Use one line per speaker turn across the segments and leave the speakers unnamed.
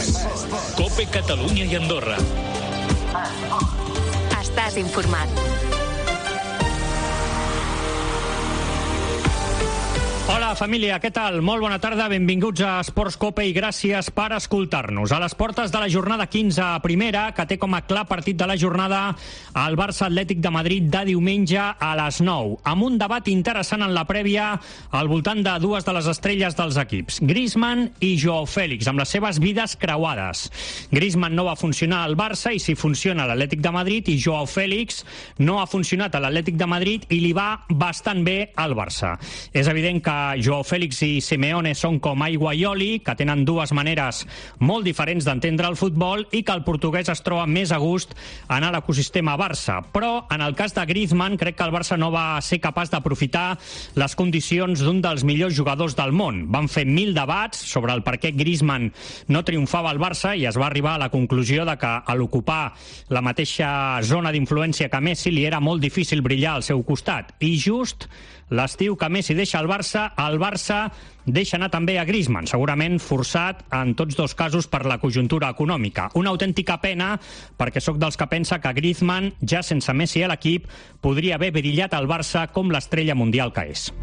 COPE Catalunya i Andorra.
Estàs informat.
Hola, família, què tal? Molt bona tarda, benvinguts a Esports Cope i gràcies per escoltar-nos. A les portes de la jornada 15 a primera, que té com a clar partit de la jornada el Barça Atlètic de Madrid de diumenge a les 9, amb un debat interessant en la prèvia al voltant de dues de les estrelles dels equips, Griezmann i Joao Félix, amb les seves vides creuades. Griezmann no va funcionar al Barça i si funciona a l'Atlètic de Madrid, i Joao Félix no ha funcionat a l'Atlètic de Madrid i li va bastant bé al Barça. És evident que Joao Félix i Simeone són com aigua i oli, que tenen dues maneres molt diferents d'entendre el futbol i que el portuguès es troba més a gust en l'ecosistema Barça. Però en el cas de Griezmann crec que el Barça no va ser capaç d'aprofitar les condicions d'un dels millors jugadors del món. Van fer 1000 debats sobre el per què Griezmann no triomfava al Barça i es va arribar a la conclusió de que a l'ocupar la mateixa zona d'influència que Messi li era molt difícil brillar al seu costat. I just l'estiu que Messi deixa el Barça deixa anar també a Griezmann, segurament forçat en tots dos casos per la conjuntura econòmica. Una autèntica pena, perquè sóc dels que pensa que Griezmann, ja sense Messi a l'equip, podria haver brillat al Barça com l'estrella mundial que és.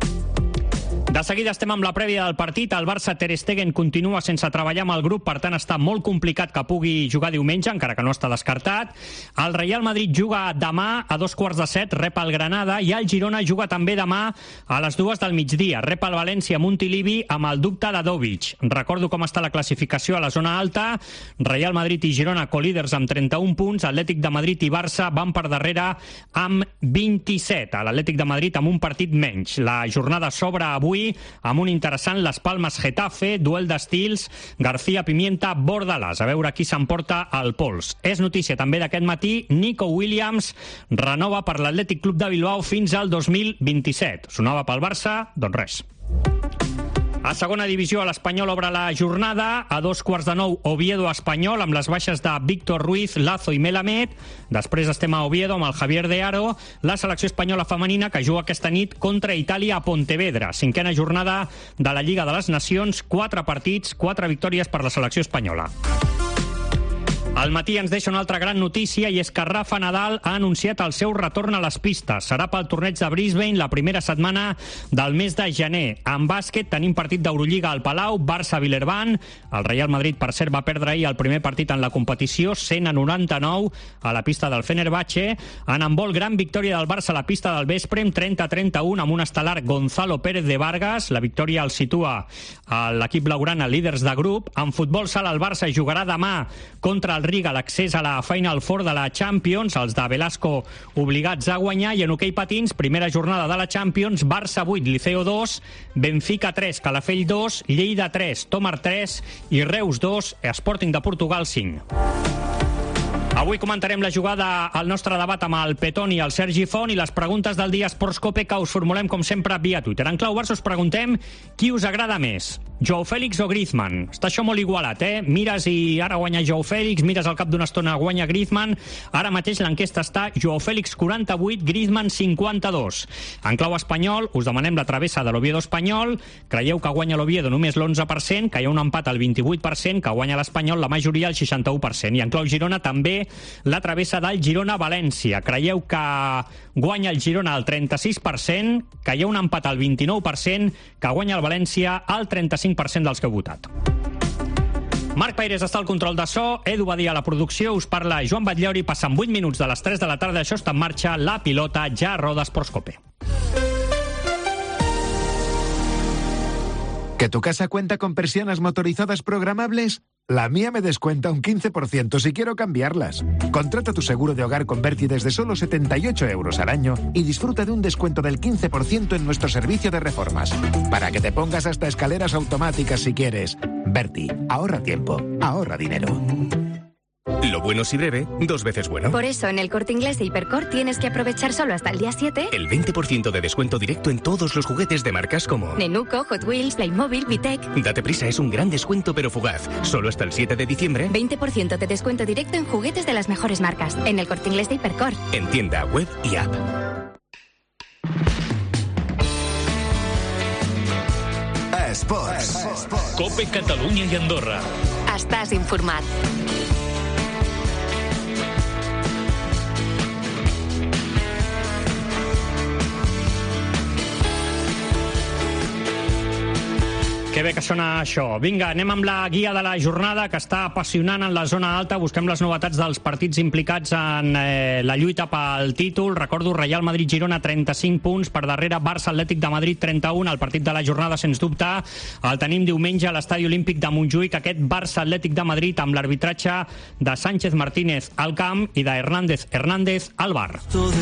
De seguida estem amb la prèvia del partit. El Barça Ter Stegen continua sense treballar amb el grup, per tant està molt complicat que pugui jugar diumenge, encara que no està descartat. El Real Madrid juga demà a 6:45, rep el Granada, i el Girona juga també demà a les 2 del migdia. Rep el València Montilivi amb el dubte de Dovic. Recordo com està la classificació a la zona alta. Real Madrid i Girona colíders amb 31 punts. Atlètic de Madrid i Barça van per darrere amb 27. L'Atlètic de Madrid amb un partit menys. La jornada s'obre avui amb un interessant Las Palmas Getafe, duel d'estils García Pimienta Bordalàs, a veure qui s'emporta el pols. És notícia també d'aquest matí, Nico Williams renova per l'Atlètic Club de Bilbao fins al 2027. Sonava pel Barça? Doncs res. A segona divisió, l'Espanyol obre la jornada. A 8:45, Oviedo Espanyol, amb les baixes de Víctor Ruiz, Lazo i Melamed. Després estem a Oviedo amb el Javier de Aro. La selecció espanyola femenina que juga aquesta nit contra Itàlia a Pontevedra. 5a jornada de la Lliga de les Nacions. 4 partits, 4 victòries per la selecció espanyola. Al matí ens deixa una altra gran notícia, i és que Rafa Nadal ha anunciat el seu retorn a les pistes. Serà pel torneig de Brisbane la primera setmana del mes de gener. En bàsquet tenim partit d'Eurolliga al Palau, Barça-Villerban. El Real Madrid, per cert, va perdre ahir el primer partit en la competició, 100-99 a la pista del Fenerbahce. En handbol, gran victòria del Barça a la pista del Vesprem, 30-31, amb un estel·lar Gonzalo Pérez de Vargas. La victòria el situa a l'equip blaugrana líders de grup. En futbol sala, el Barça jugarà demà contra el Riga l'accés a la Final Four de la Champions, els de Velasco obligats a guanyar. I en hoquei patins, primera jornada de la Champions, Barça 8, Liceo 2, Benfica 3, Calafell 2, Lleida 3, Tomar 3 i Reus 2, Sporting de Portugal 5. Avui comentarem la jugada al nostre debat amb el Petón i el Sergi Font, i les preguntes del dia Esports Cope que us formulem com sempre via Twitter. En clau Barça us preguntem qui us agrada més, Joao Félix o Griezmann. Està això molt igualat, Mires i ara guanya Joao Félix, mires al cap d'una estona guanya Griezmann. Ara mateix l'enquesta està Joao Félix 48, Griezmann 52. En clau espanyol us demanem la travessa de l'Oviedo Espanyol. Creieu que guanya l'Oviedo només l'11%, que hi ha un empat al 28%, que guanya l'Espanyol la majoria al 61%. I en clau Girona també la travessa del Girona-València. Creieu que guanya el Girona al 36%, que hi ha un empat al 29%, que guanya el València al 35% dels que heu votat. Marc Paires està al control de so, Edu Badia a la producció, us parla Joan Batllori. Passen 8 minuts de les 3 de la tarda, això està en marxa, la pilota ja roda Esports Cope.
¿Que tu casa cuenta con persianas motorizadas programables? La mía me descuenta un 15% si quiero cambiarlas. Contrata tu seguro de hogar con Berti desde solo 78 euros al año y disfruta de un descuento del 15% en nuestro servicio de reformas. Para que te pongas hasta escaleras automáticas si quieres. Berti, ahorra tiempo, ahorra dinero.
Lo bueno si breve, 2 veces bueno.
Por eso en el Corte Inglés de Hipercor tienes que aprovechar solo hasta el día 7
el 20% de descuento directo en todos los juguetes de marcas como
Nenuco, Hot Wheels, Playmobil, Vitec.
Date prisa, es un gran descuento pero fugaz. Solo hasta el 7 de diciembre.
20% de descuento directo en juguetes de las mejores marcas. En el Corte Inglés de Hipercor.
En tienda, web y app.
A
Sports.
COPE Catalunya i Andorra.
Estàs informat.
Que bé que sona això. Vinga, anem amb la guia de la jornada, que està apassionant en la zona alta. Busquem les novetats dels partits implicats en la lluita pel títol. Recordo, Real Madrid-Girona, 35 punts. Per darrere, Barça-Atlètic de Madrid, 31. El partit de la jornada, sens dubte, el tenim diumenge a l'Estadi Olímpic de Montjuïc. Aquest Barça-Atlètic de Madrid amb l'arbitratge de Sánchez Martínez al camp i de Hernández al bar.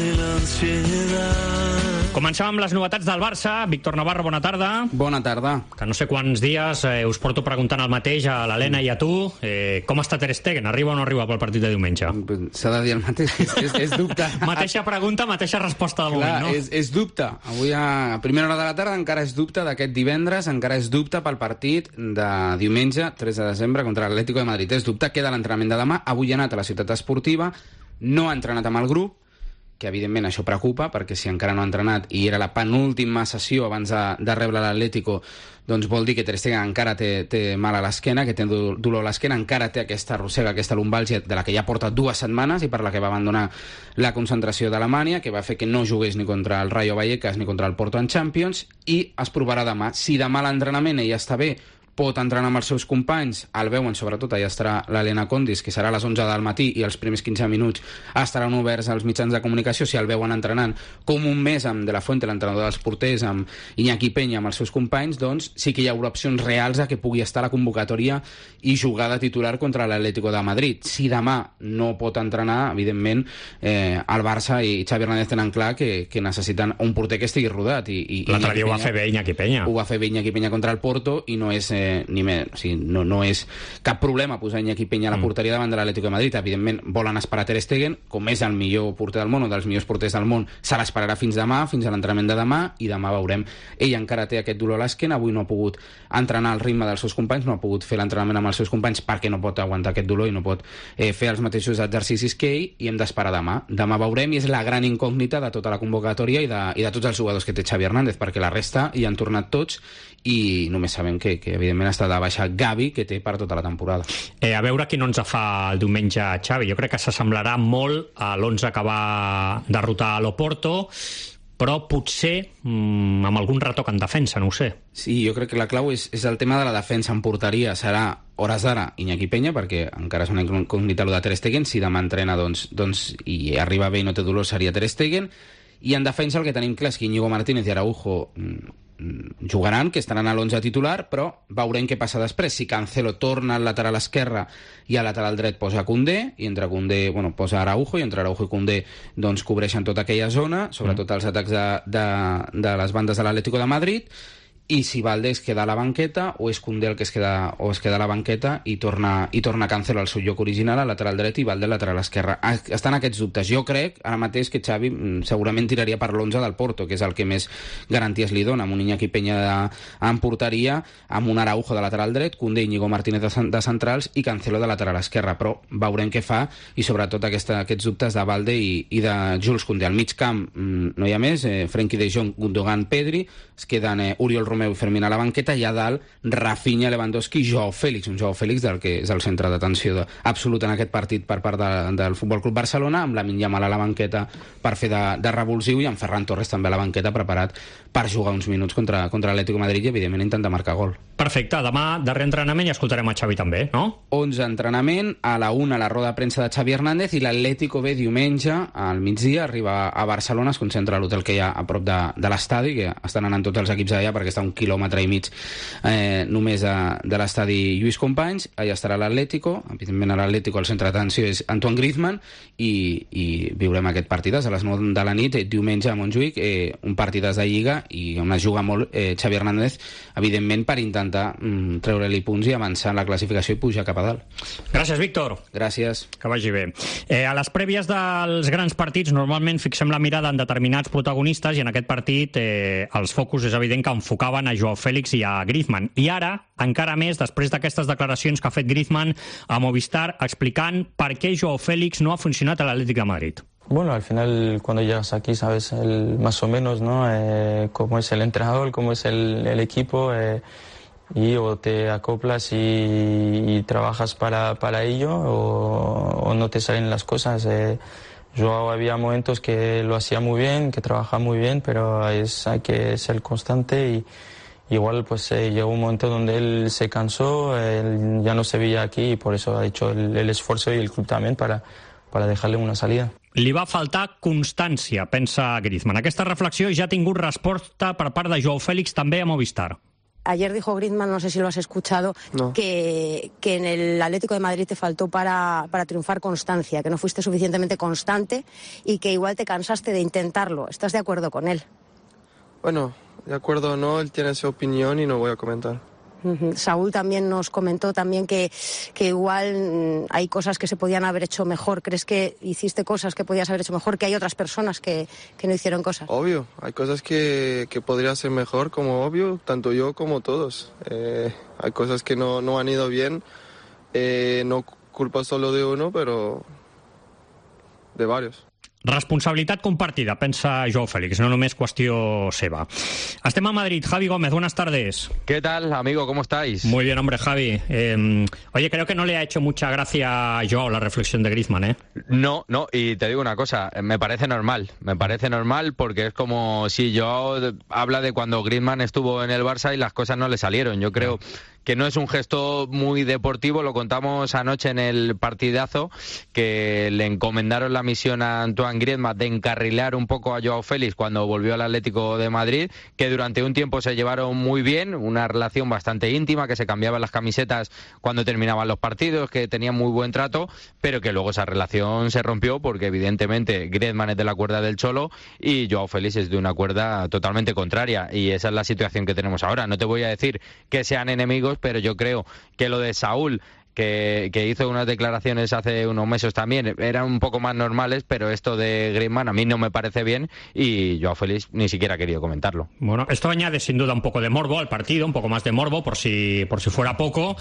Comencem amb les novetats del Barça. Víctor Navarro, bona tarda.
Bona tarda.
Que no sé quants dies us porto preguntant el mateix a l'Helena i a tu. Com està Ter Stegen? Arriba o no arriba pel partit de diumenge?
S'ha de dir el mateix, és dubte.
Mateixa pregunta, mateixa resposta de moment, no?
És dubte. Avui a primera hora de la tarda encara és dubte d'aquest divendres, encara és dubte pel partit de diumenge, 3 de desembre, contra l'Atlético de Madrid. És dubte, queda l'entrenament de demà. Avui ha anat a la ciutat esportiva, no ha entrenat amb el grup, que evidentment això preocupa, perquè si encara no ha entrenat i era la penúltima sessió abans de rebre l'Atlético, doncs vol dir que Ter Stegen encara té mal a l'esquena, que té dolor a l'esquena, encara té aquesta arrossega, aquesta lumbàlgia de la que ja porta 2 setmanes i per la que va abandonar la concentració d'Alemanya, que va fer que no jugués ni contra el Rayo Vallecas ni contra el Porto en Champions, i es provarà demà. Si demà l'entrenament ella està bé, pot entrenar amb els seus companys, el veuen, sobretot allà estarà l'Helena Condis, que serà a les 11 del matí i els primers 15 minuts estaran oberts als mitjans de comunicació, si el veuen entrenant com un mes amb De La Fuente, l'entrenador dels porters, amb Iñaki Peña, amb els seus companys, doncs sí que hi haurà opcions reals a que pugui estar a la convocatòria i jugar de titular contra l'Atlético de Madrid. Si demà no pot entrenar, evidentment el Barça i Xavi Hernández tenen clar que necessiten un porter que estigui rodat.
L'altre dia ho va fer bé Iñaki Peña.
Ho va fer bé Iñaki Peña contra el Porto i no és no és cap problema posar Iñaki Peña a la porteria davant de l'Atlético de Madrid. Evidentment volen esperar Ter Stegen, com és el millor porter del món o dels millors porters del món, se l'esperarà fins demà, fins a l'entrenament de demà, i demà veurem. Ell encara té aquest dolor a l'esquena, avui no ha pogut entrenar al ritme dels seus companys, no ha pogut fer l'entrenament amb els seus companys perquè no pot aguantar aquest dolor i no pot fer els mateixos exercicis que ell, i hem d'esperar demà. Demà veurem, i és la gran incògnita de tota la convocatòria i de tots els jugadors que té Xavi Hernández, perquè la resta hi han tornat tots i només sabem que evidentment està de baixa Gavi, que té per tota la temporada.
A veure quin 11 fa el diumenge Xavi. Jo crec que s'assemblarà molt a l'11 que va derrotar a l'Oporto, però potser amb algun retoc en defensa, no ho sé.
Sí, jo crec que la clau és el tema de la defensa en porteria. Serà, hores d'ara, Iñaki Peña, perquè encara és una incògnita de Ter Stegen. Si demà entrena i arriba bé i no té dolor, seria Ter Stegen. I en defensa el que tenim clar és que Íñigo Martínez i Araujo jugaran, que estaran a l'11 titular, però veurem què passa després. Si Cancelo torna al lateral esquerre i al lateral dret posa Koundé, i entre Koundé, posa Araujo, i entre Araujo i Koundé doncs cobreixen tota aquella zona, sobretot els atacs de les bandes de l'Atlético de Madrid. I si Valdés queda a la banqueta, o és Koundé el que es queda a la banqueta i torna Cancelo al seu lloc original, al lateral dret, i Valdés al lateral esquerre. Estan aquests dubtes. Jo crec ara mateix que Xavi segurament tiraria per l'11 del Porto, que és el que més garanties li dona, amb un Iñaki Peña en porteria, amb un Araujo de lateral dret, Koundé i Íñigo Martínez de centrals i Cancelo de lateral esquerre. Però veurem què fa, i sobretot aquests dubtes de Valde i de Jules Koundé. Al mig camp no hi ha més, Frenkie de Jong, Gundogan, Pedri, es queden Oriol Romeu i Fermín a la banqueta, i a dalt Rafinha, Lewandowski i Joao Félix, un Joao Félix del que és el centre d'atenció absolut en aquest partit per part del Futbol Club Barcelona, amb Lamine Yamal a la banqueta per fer de revulsiu, i amb Ferran Torres també a la banqueta preparat per jugar uns minuts contra l'Atlético de Madrid i evidentment intentar marcar gol.
Perfecte, demà darrer entrenament i escoltarem a Xavi també, no?
11 entrenament, a la 1 la roda de premsa de Xavi Hernández, i l'Atlético ve diumenge al migdia, arriba a Barcelona, es concentra a l'hotel que hi ha a prop de l'estadi, que estan anant tots els equips allà perquè està a 1,5 quilòmetre només de l'estadi Lluís Companys. Allà estarà l'Atlético, evidentment a l'Atlético el centre d'atenció és Antoine Griezmann, i viurem aquest partidàs a les 9 de la nit, diumenge a Montjuïc, un partidàs de Lliga i on es juga molt Xavi Hernández, evidentment per intentar treure-li punts i avançar en la classificació i pujar cap a dalt.
Gràcies, Víctor.
Gràcies.
Que vagi bé. A les prèvies dels grans partits normalment fixem la mirada en determinats protagonistes, i en aquest partit els focus és evident que enfocaven a Joao Félix i a Griezmann. I ara, encara més, després d'aquestes declaracions que ha fet Griezmann a Movistar explicant per què Joao Félix no ha funcionat a l'Atlético de Madrid.
Bueno, al final cuando llegas aquí sabes más o menos, ¿no? Cómo es el entrenador, cómo es el equipo. y o te acoplas y trabajas para ello o no te salen las cosas. Yo había momentos que lo hacía muy bien, que trabajaba muy bien, pero hay que ser constante y igual pues llegó un momento donde él se cansó, él ya no se veía aquí y por eso ha hecho el esfuerzo y el club también para dejarle una salida.
Li va faltar constància, pensa Griezmann. Aquesta reflexió ja ha tingut resposta per part de Joao Félix també a Movistar.
Ayer dijo Griezmann, no sé si lo has escuchado, no, que en el Atlético de Madrid te faltó para triunfar constancia, que no fuiste suficientemente constante y que igual te cansaste de intentarlo. ¿Estás de acuerdo con él?
Bueno, de acuerdo o no, él tiene su opinión y no voy a comentar.
Saúl también nos comentó también que igual hay cosas que se podían haber hecho mejor. ¿Crees que hiciste cosas que podías haber hecho mejor? ¿Que hay otras personas que no hicieron cosas?
Obvio, hay cosas que podría ser mejor, como obvio, tanto yo como todos. Hay cosas que no han ido bien, no culpa solo de uno, pero de varios.
Responsabilitat compartida, pensa Joao Félix, no només qüestió seva. Estem a Madrid. Javi Gómez, buenas tardes.
¿Qué tal, amigo? ¿Cómo estáis?
Muy bien, hombre, Javi. Oye, creo que no le ha hecho mucha gracia a Joao la reflexión de Griezmann, ¿eh?
No, y te digo una cosa, me parece normal porque es como si Joao habla de cuando Griezmann estuvo en el Barça y las cosas no le salieron. Yo creo que no es un gesto muy deportivo, lo contamos anoche en el partidazo, que le encomendaron la misión a Antoine Griezmann de encarrilar un poco a Joao Félix cuando volvió al Atlético de Madrid, que durante un tiempo se llevaron muy bien, una relación bastante íntima, que se cambiaban las camisetas cuando terminaban los partidos, que tenían muy buen trato, pero que luego esa relación se rompió porque evidentemente Griezmann es de la cuerda del Cholo y Joao Félix es de una cuerda totalmente contraria, y esa es la situación que tenemos ahora. No te voy a decir que sean enemigos, pero yo creo que lo de Saúl, que hizo unas declaraciones hace unos meses también, eran un poco más normales, pero esto de Griezmann a mí no me parece bien y Joao Félix ni siquiera ha querido comentarlo.
Bueno, esto añade sin duda un poco de morbo al partido, un poco más de morbo por si fuera poco.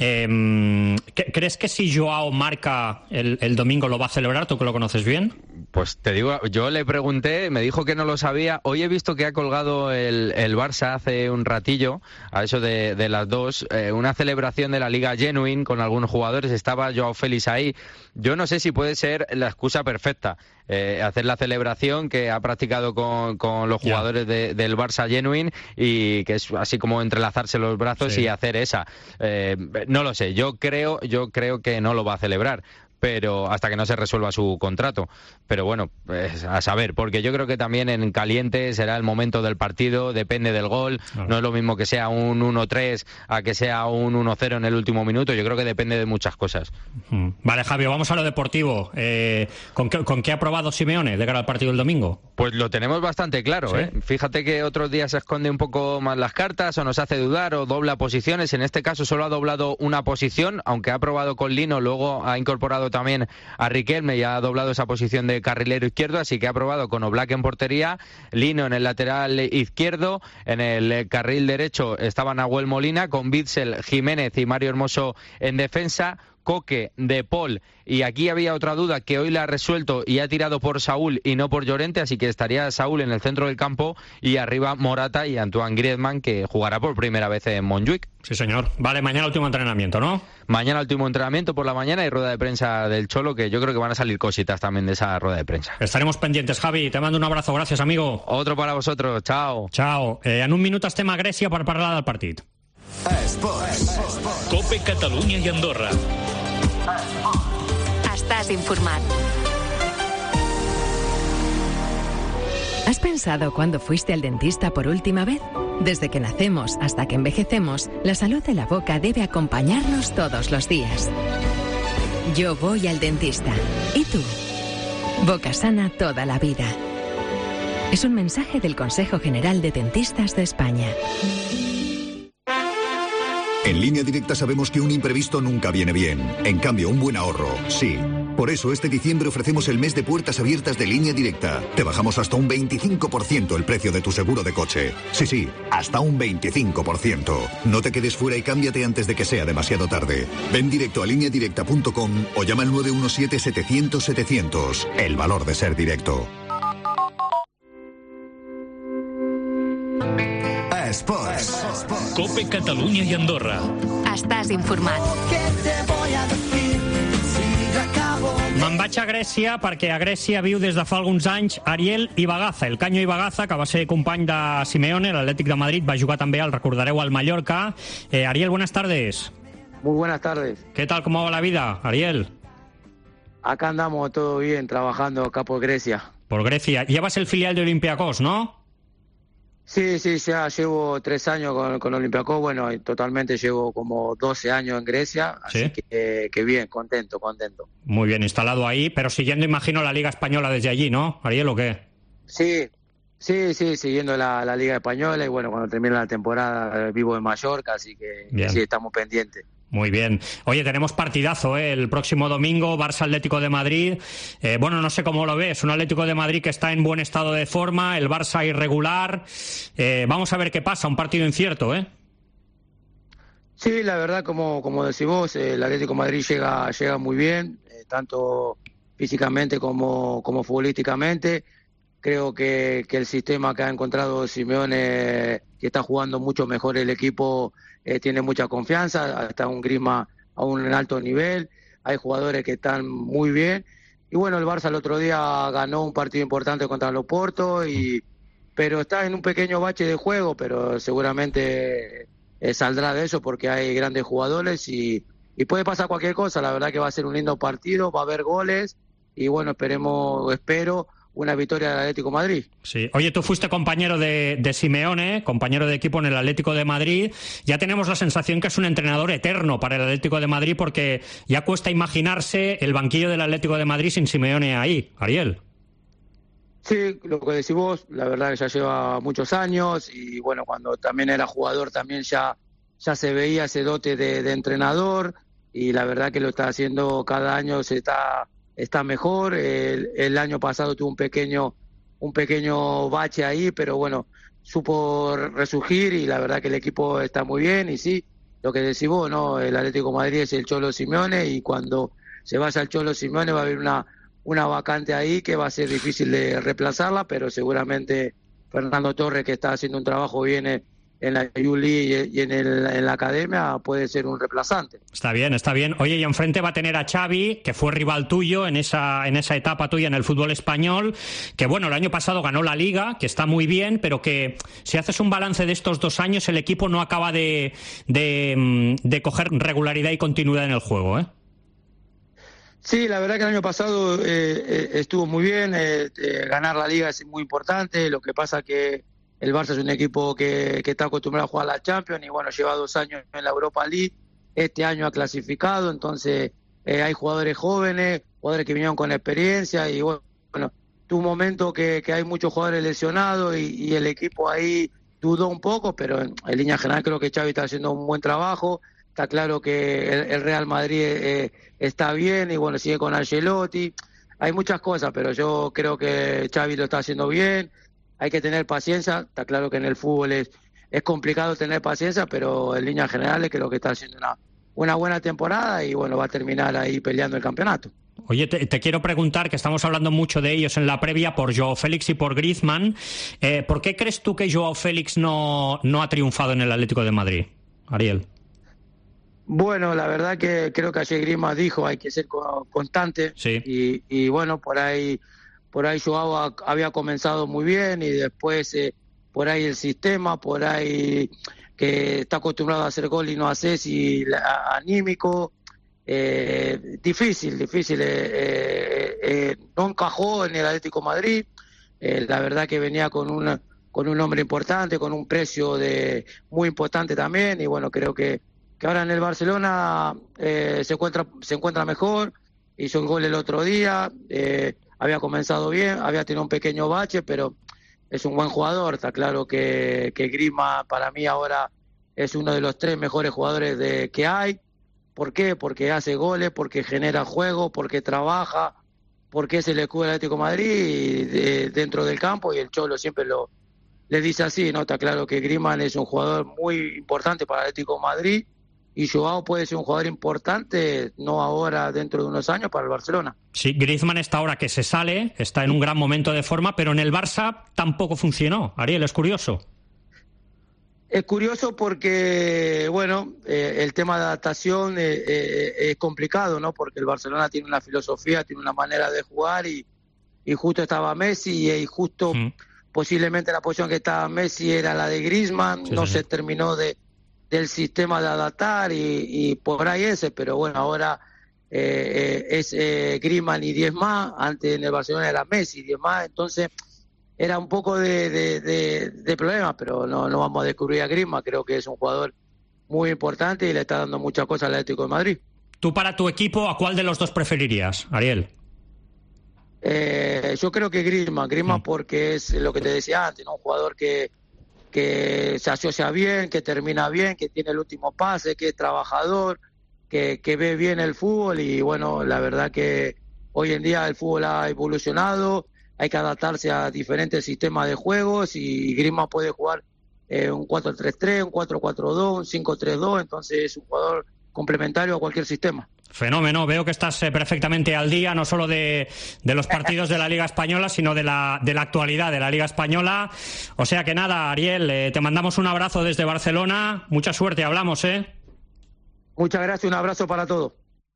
¿Crees que si Joao marca el domingo lo va a celebrar, tú que lo conoces bien?
Pues te digo, yo le pregunté, me dijo que no lo sabía. Hoy he visto que ha colgado el Barça hace un ratillo, a eso de las 2, una celebración de la Liga Genuine con algunos jugadores. Estaba Joao Félix ahí. Yo no sé si puede ser la excusa perfecta, hacer la celebración que ha practicado con los jugadores del Barça Genuine, y que es así como entrelazarse los brazos y hacer esa. No lo sé, yo creo que no lo va a celebrar, pero hasta que no se resuelva su contrato. Pero bueno, a saber, porque yo creo que también en caliente será el momento del partido, depende del gol. No es lo mismo que sea un 1-3 a que sea un 1-0 en el último minuto. Yo creo que depende de muchas cosas.
Vale, Javi, vamos a lo deportivo. ¿Con qué ha probado Simeone de cara al partido del domingo?
Pues lo tenemos bastante claro, ¿sí? Fíjate que otros días se esconde un poco más las cartas, o nos hace dudar, o dobla posiciones. En este caso solo ha doblado una posición, aunque ha probado con Lino, luego ha incorporado también a Riquelme y ha doblado esa posición de carrilero izquierdo, así que ha probado con Oblak en portería, Lino en el lateral izquierdo, en el carril derecho estaba Nahuel Molina, con Witsel, Jiménez y Mario Hermoso en defensa, Coque, De Paul, y aquí había otra duda que hoy la ha resuelto y ha tirado por Saúl y no por Llorente, así que estaría Saúl en el centro del campo y arriba Morata y Antoine Griezmann, que jugará por primera vez en Montjuic.
Sí, señor. Vale, mañana último entrenamiento, ¿no?
Mañana último entrenamiento por la mañana y rueda de prensa del Cholo, que yo creo que van a salir cositas también de esa rueda de prensa.
Estaremos pendientes, Javi. Te mando un abrazo. Gràcies, amigo.
Otro para vosotros. Chao.
Chao. En un minut estem a Grècia per parlar del partit.
Cope Catalunya i Andorra.
Estás informat.
¿Has pensado cuándo fuiste al dentista por última vez? Desde que nacemos hasta que envejecemos, la salud de la boca debe acompañarnos todos los días. Yo voy al dentista. ¿Y tú? Boca sana toda la vida. Es un mensaje del Consejo General de Dentistas de España.
En Línea Directa sabemos que un imprevisto nunca viene bien. En cambio, un buen ahorro, sí. Por eso, este diciembre ofrecemos el mes de puertas abiertas de Línea Directa. Te bajamos hasta un 25% el precio de tu seguro de coche. Sí, hasta un 25%. No te quedes fuera y cámbiate antes de que sea demasiado tarde. Ven directo a lineadirecta.com o llama al 917-700-700. El valor de ser directo. Esports.
COPE Catalunya i Andorra.
Estàs informat.
Me'n vaig a Grècia perquè a Grècia viu des de fa alguns anys Ariel Ibagaza, el Caño Ibagaza, que va ser company de Simeone, l'Atlètic de Madrid, va jugar també, el recordareu, al Mallorca. Ariel, buenas tardes.
Muy buenas tardes.
¿Qué tal, cómo va la vida, Ariel?
Acá andamos todo bien, trabajando acá por Grecia.
Por Grecia. Llevas el filial de Olympiacos, ¿no?
Sí, ya llevo 3 años con Olympiacos, bueno, y totalmente llevo como 12 años en Grecia, así
¿sí?
que bien, contento.
Muy bien, instalado ahí, pero siguiendo, imagino, la Liga Española desde allí, ¿no, Ariel, o qué?
Sí, siguiendo la Liga Española, y bueno, cuando termine la temporada vivo en Mallorca, así que
bien.
Sí, estamos pendientes.
Muy bien. Oye, tenemos partidazo, el próximo domingo, Barça Atlético de Madrid. Bueno, no sé cómo lo ves, un Atlético de Madrid que está en buen estado de forma, el Barça irregular. Vamos a ver qué pasa, un partido incierto, ¿eh?
Sí, la verdad, como decís vos, el Atlético de Madrid llega muy bien, tanto físicamente como futbolísticamente. Creo que el sistema que ha encontrado Simeone, que está jugando mucho mejor el equipo, tiene mucha confianza, está un Griezmann a un alto nivel, hay jugadores que están muy bien, y bueno, el Barça el otro día ganó un partido importante contra el Oporto, pero está en un pequeño bache de juego, pero seguramente saldrá de eso porque hay grandes jugadores y puede pasar cualquier cosa. La verdad que va a ser un lindo partido, va a haber goles, y bueno, espero una victoria del Atlético de Madrid.
Sí. Oye, tú fuiste compañero de Simeone, compañero de equipo en el Atlético de Madrid. Ya tenemos la sensación que es un entrenador eterno para el Atlético de Madrid, porque ya cuesta imaginarse el banquillo del Atlético de Madrid sin Simeone ahí, Ariel.
Sí, lo que decís vos, la verdad que ya lleva muchos años, y bueno, cuando también era jugador también ya se veía ese dote de entrenador, y la verdad que lo está haciendo cada año, está mejor. El año pasado tuvo un pequeño bache ahí, pero bueno, supo resurgir, y la verdad que el equipo está muy bien. Y sí, lo que decís vos, ¿no? El Atlético de Madrid es el Cholo Simeone, y cuando se vaya el Cholo Simeone va a haber una vacante ahí que va a ser difícil de reemplazarla, pero seguramente Fernando Torres, que está haciendo un trabajo bien en la Juli y en la academia, puede ser un reemplazante.
Está bien. Oye, y enfrente va a tener a Xavi, que fue rival tuyo en esa etapa tuya en el fútbol español, que bueno, el año pasado ganó la Liga, que está muy bien, pero que si haces un balance de estos 2 años, el equipo no acaba de coger regularidad y continuidad en el juego, ¿eh?
Sí, la verdad que el año pasado estuvo muy bien, ganar la Liga es muy importante, lo que pasa que el Barça es un equipo que está acostumbrado a jugar a la Champions, y bueno, lleva 2 años en la Europa League, este año ha clasificado, entonces hay jugadores jóvenes, jugadores que vinieron con experiencia, y bueno, tuvo un momento que hay muchos jugadores lesionados, y el equipo ahí dudó un poco, pero en línea general creo que Xavi está haciendo un buen trabajo. Está claro que el Real Madrid está bien, y bueno, sigue con Ancelotti. Hay muchas cosas, pero yo creo que Xavi lo está haciendo bien. Hay que tener paciencia. Está claro que en el fútbol es complicado tener paciencia, pero en líneas generales creo que está haciendo una buena temporada, y bueno, va a terminar ahí peleando el campeonato.
Oye, te quiero preguntar, que estamos hablando mucho de ellos en la previa, por Joao Félix y por Griezmann. ¿Por qué crees tú que Joao Félix no ha triunfado en el Atlético de Madrid, Ariel?
Bueno, la verdad que creo que ayer Griezmann dijo hay que ser constante,
sí.
y bueno, por ahí Joao había comenzado muy bien, y después por ahí el sistema, por ahí que está acostumbrado a hacer gol y no hace, y anímico, difícil, no encajó en el Atlético de Madrid. La verdad que venía con un nombre importante, con un precio muy importante también, y bueno, creo que ahora en el Barcelona se encuentra mejor, hizo el gol el otro día, había comenzado bien, había tenido un pequeño bache, pero es un buen jugador. Está claro que Griezmann para mí ahora es uno de los 3 mejores jugadores que hay. ¿Por qué? Porque hace goles, porque genera juego, porque trabaja, porque es el escudo del Atlético de Madrid dentro del campo, y el Cholo siempre le dice así, ¿no? Está claro que Griezmann es un jugador muy importante para el Atlético de Madrid, y Joao puede ser un jugador importante, no ahora, dentro de unos años, para el Barcelona.
Sí, Griezmann está ahora que se sale, está en un gran momento de forma, pero en el Barça tampoco funcionó. Ariel, es curioso.
Es curioso porque, bueno, el tema de adaptación es complicado, ¿no? Porque el Barcelona tiene una filosofía, tiene una manera de jugar y justo estaba Messi y justo posiblemente la posición que estaba Messi era la de Griezmann, se terminó del sistema de adaptar y por ahí pero bueno, ahora es Griezmann y 10 más, antes en el Barcelona era Messi y 10 más, entonces era un poco de problema, pero no vamos a descubrir a Griezmann, creo que es un jugador muy importante y le está dando muchas cosas al Atlético de Madrid.
¿Tú para tu equipo a cuál de los dos preferirías, Ariel?
Yo creo que Griezmann porque es lo que te decía antes, ¿no? Un jugador que se asocia bien, que termina bien, que tiene el último pase, que es trabajador, que ve bien el fútbol y bueno, la verdad que hoy en día el fútbol ha evolucionado, hay que adaptarse a diferentes sistemas de juegos y Griezmann puede jugar un 4-3-3, un 4-4-2, un 5-3-2, entonces es un jugador complementario a cualquier sistema.
Fenómeno, veo que estás perfectamente al día, no solo de los partidos de la Liga Española, sino de la actualidad de la Liga Española. O sea que nada, Ariel, te mandamos un abrazo desde Barcelona, mucha suerte, hablamos,
Muchas gracias, un abrazo para todos.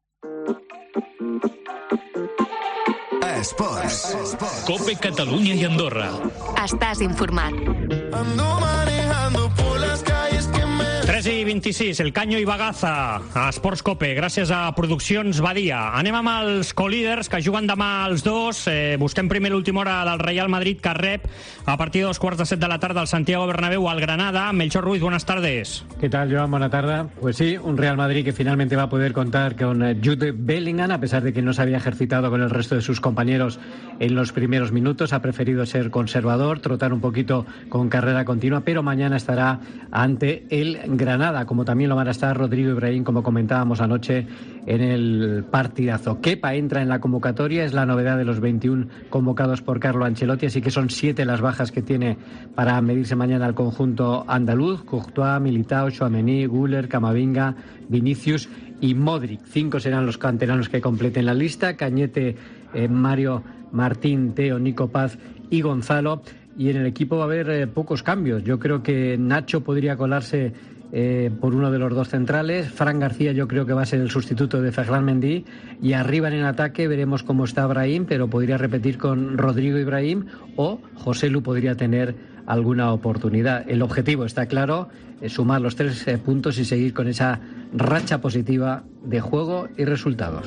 Esports. COPE Catalunya i Andorra.
Estàs informat.
3:26, el Canyo i Bagaza a Esports COPE, gràcies a Produccions Badia. Anem amb els co-líders que juguen demà els dos. Busquem primer l'última hora del Real Madrid, que rep a partir de 6:45 de la tarde al Santiago Bernabéu al Granada. Melchor Ruiz, buenas tardes.
¿Qué tal, Joan? Buena tarde. Pues sí, un Real Madrid que finalmente va a poder contar con Jude Bellingham, a pesar de que no se había ejercitado con el resto de sus compañeros en los primeros minutos. Ha preferido ser conservador, trotar un poquito con carrera continua, pero mañana estará ante el Granada, como también lo van a estar Rodrigo Ibrahim, como comentábamos anoche en el partidazo. Kepa entra en la convocatoria, es la novedad de los 21 convocados por Carlo Ancelotti, así que son 7 las bajas que tiene para medirse mañana al conjunto andaluz: Courtois, Militao, Tchouaméni, Güler, Camavinga, Vinicius y Modric. 5 serán los canteranos que completen la lista: Cañete, Mario Martín, Teo, Nico Paz y Gonzalo. Y en el equipo va a haber pocos cambios. Yo creo que Nacho podría colarse por uno de los dos centrales. Fran García yo creo que va a ser el sustituto de Ferland Mendy, y arriba en el ataque veremos cómo está Brahim, pero podría repetir con Rodrigo Ibrahim, o José Lu podría tener alguna oportunidad. El objetivo está claro, es sumar los 3 puntos y seguir con esa racha positiva de juego y resultados.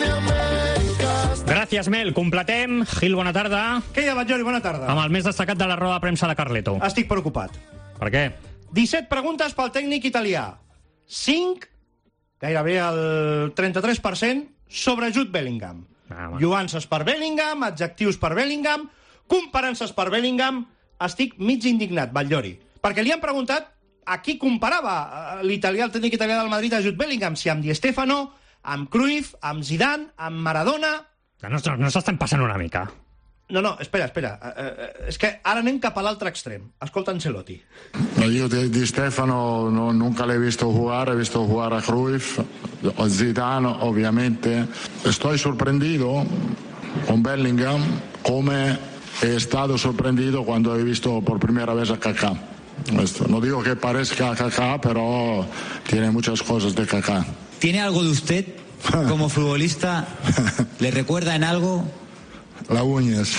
Gràcies, Mel. Completem. Gil, bona tarda.
Què hi ha, Batllori? Bona tarda.
Amb el més destacat de la roda de premsa de Carleto.
Estic preocupat.
Per què?
17 preguntes pel tècnic italià. 5, gairebé el 33%, sobre Jude Bellingham. Lluances per Bellingham, adjectius per Bellingham, comparances per Bellingham. Estic mig indignat, Batllori. Perquè li han preguntat a qui comparava l'italià, el tècnic italià del Madrid, a Jude Bellingham. Si amb Di Stéfano, amb Cruyff, amb Zidane, amb Maradona...
No s'estan passant una mica.
No, espera. És que ara anem cap a l'altre extrem. Escolta Ancelotti.
Io Di Stefano nunca l'he visto jugar, he visto jugar a Cruyff, a Zidane, ovviamente. Estoy sorprendido con Bellingham, come he estado sorprendido cuando he visto por primera vez a Kaká. No digo que parezca a Kaká, pero tiene muchas cosas de Kaká.
¿Tiene algo de usted como futbolista? ¿Le recuerda en algo?
La uñas.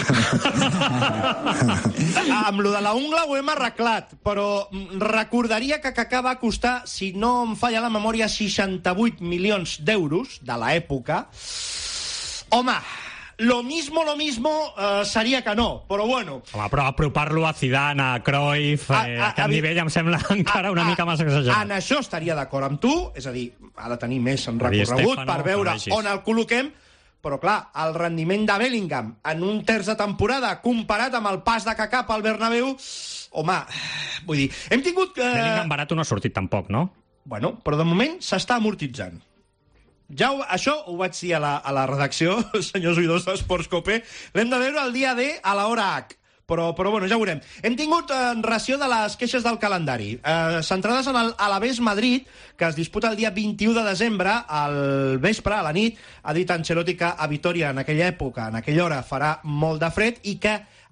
Amb lo de la ungla ho hem arreglat, però recordaria que Kaká va costar, si no em falla la memòria, 68 milions d'euros de l'època. Home, lo mismo seria que no, però bueno.
Home, però apropar-lo a Zidane, a Cruyff, a aquest nivell em sembla encara una mica massa exagerat.
En això estaria d'acord amb tu, és a dir, ha de tenir més recorregut per veure on el col·loquem, però clar, el rendiment de Bellingham en un terç de temporada comparat amb el pas de Kaká pel Bernabéu, home, vull dir, hem tingut que...
Bellingham barat no ha sortit tampoc, no?
Bueno, però de moment s'està amortitzant. Ja això ho vaig dir a la redacció, senyors oïdors d'Esports COPE, l'hem de veure el dia D a l'hora H. Però bueno, ja ho veurem. Hem tingut ració de les queixes del calendari, centrades en el Alavés Madrid, que es disputa el dia 21 de desembre, al vespre, a la nit. Ha dit Ancelotti que a Vitoria en aquella època, en aquella hora, farà molt de fred i que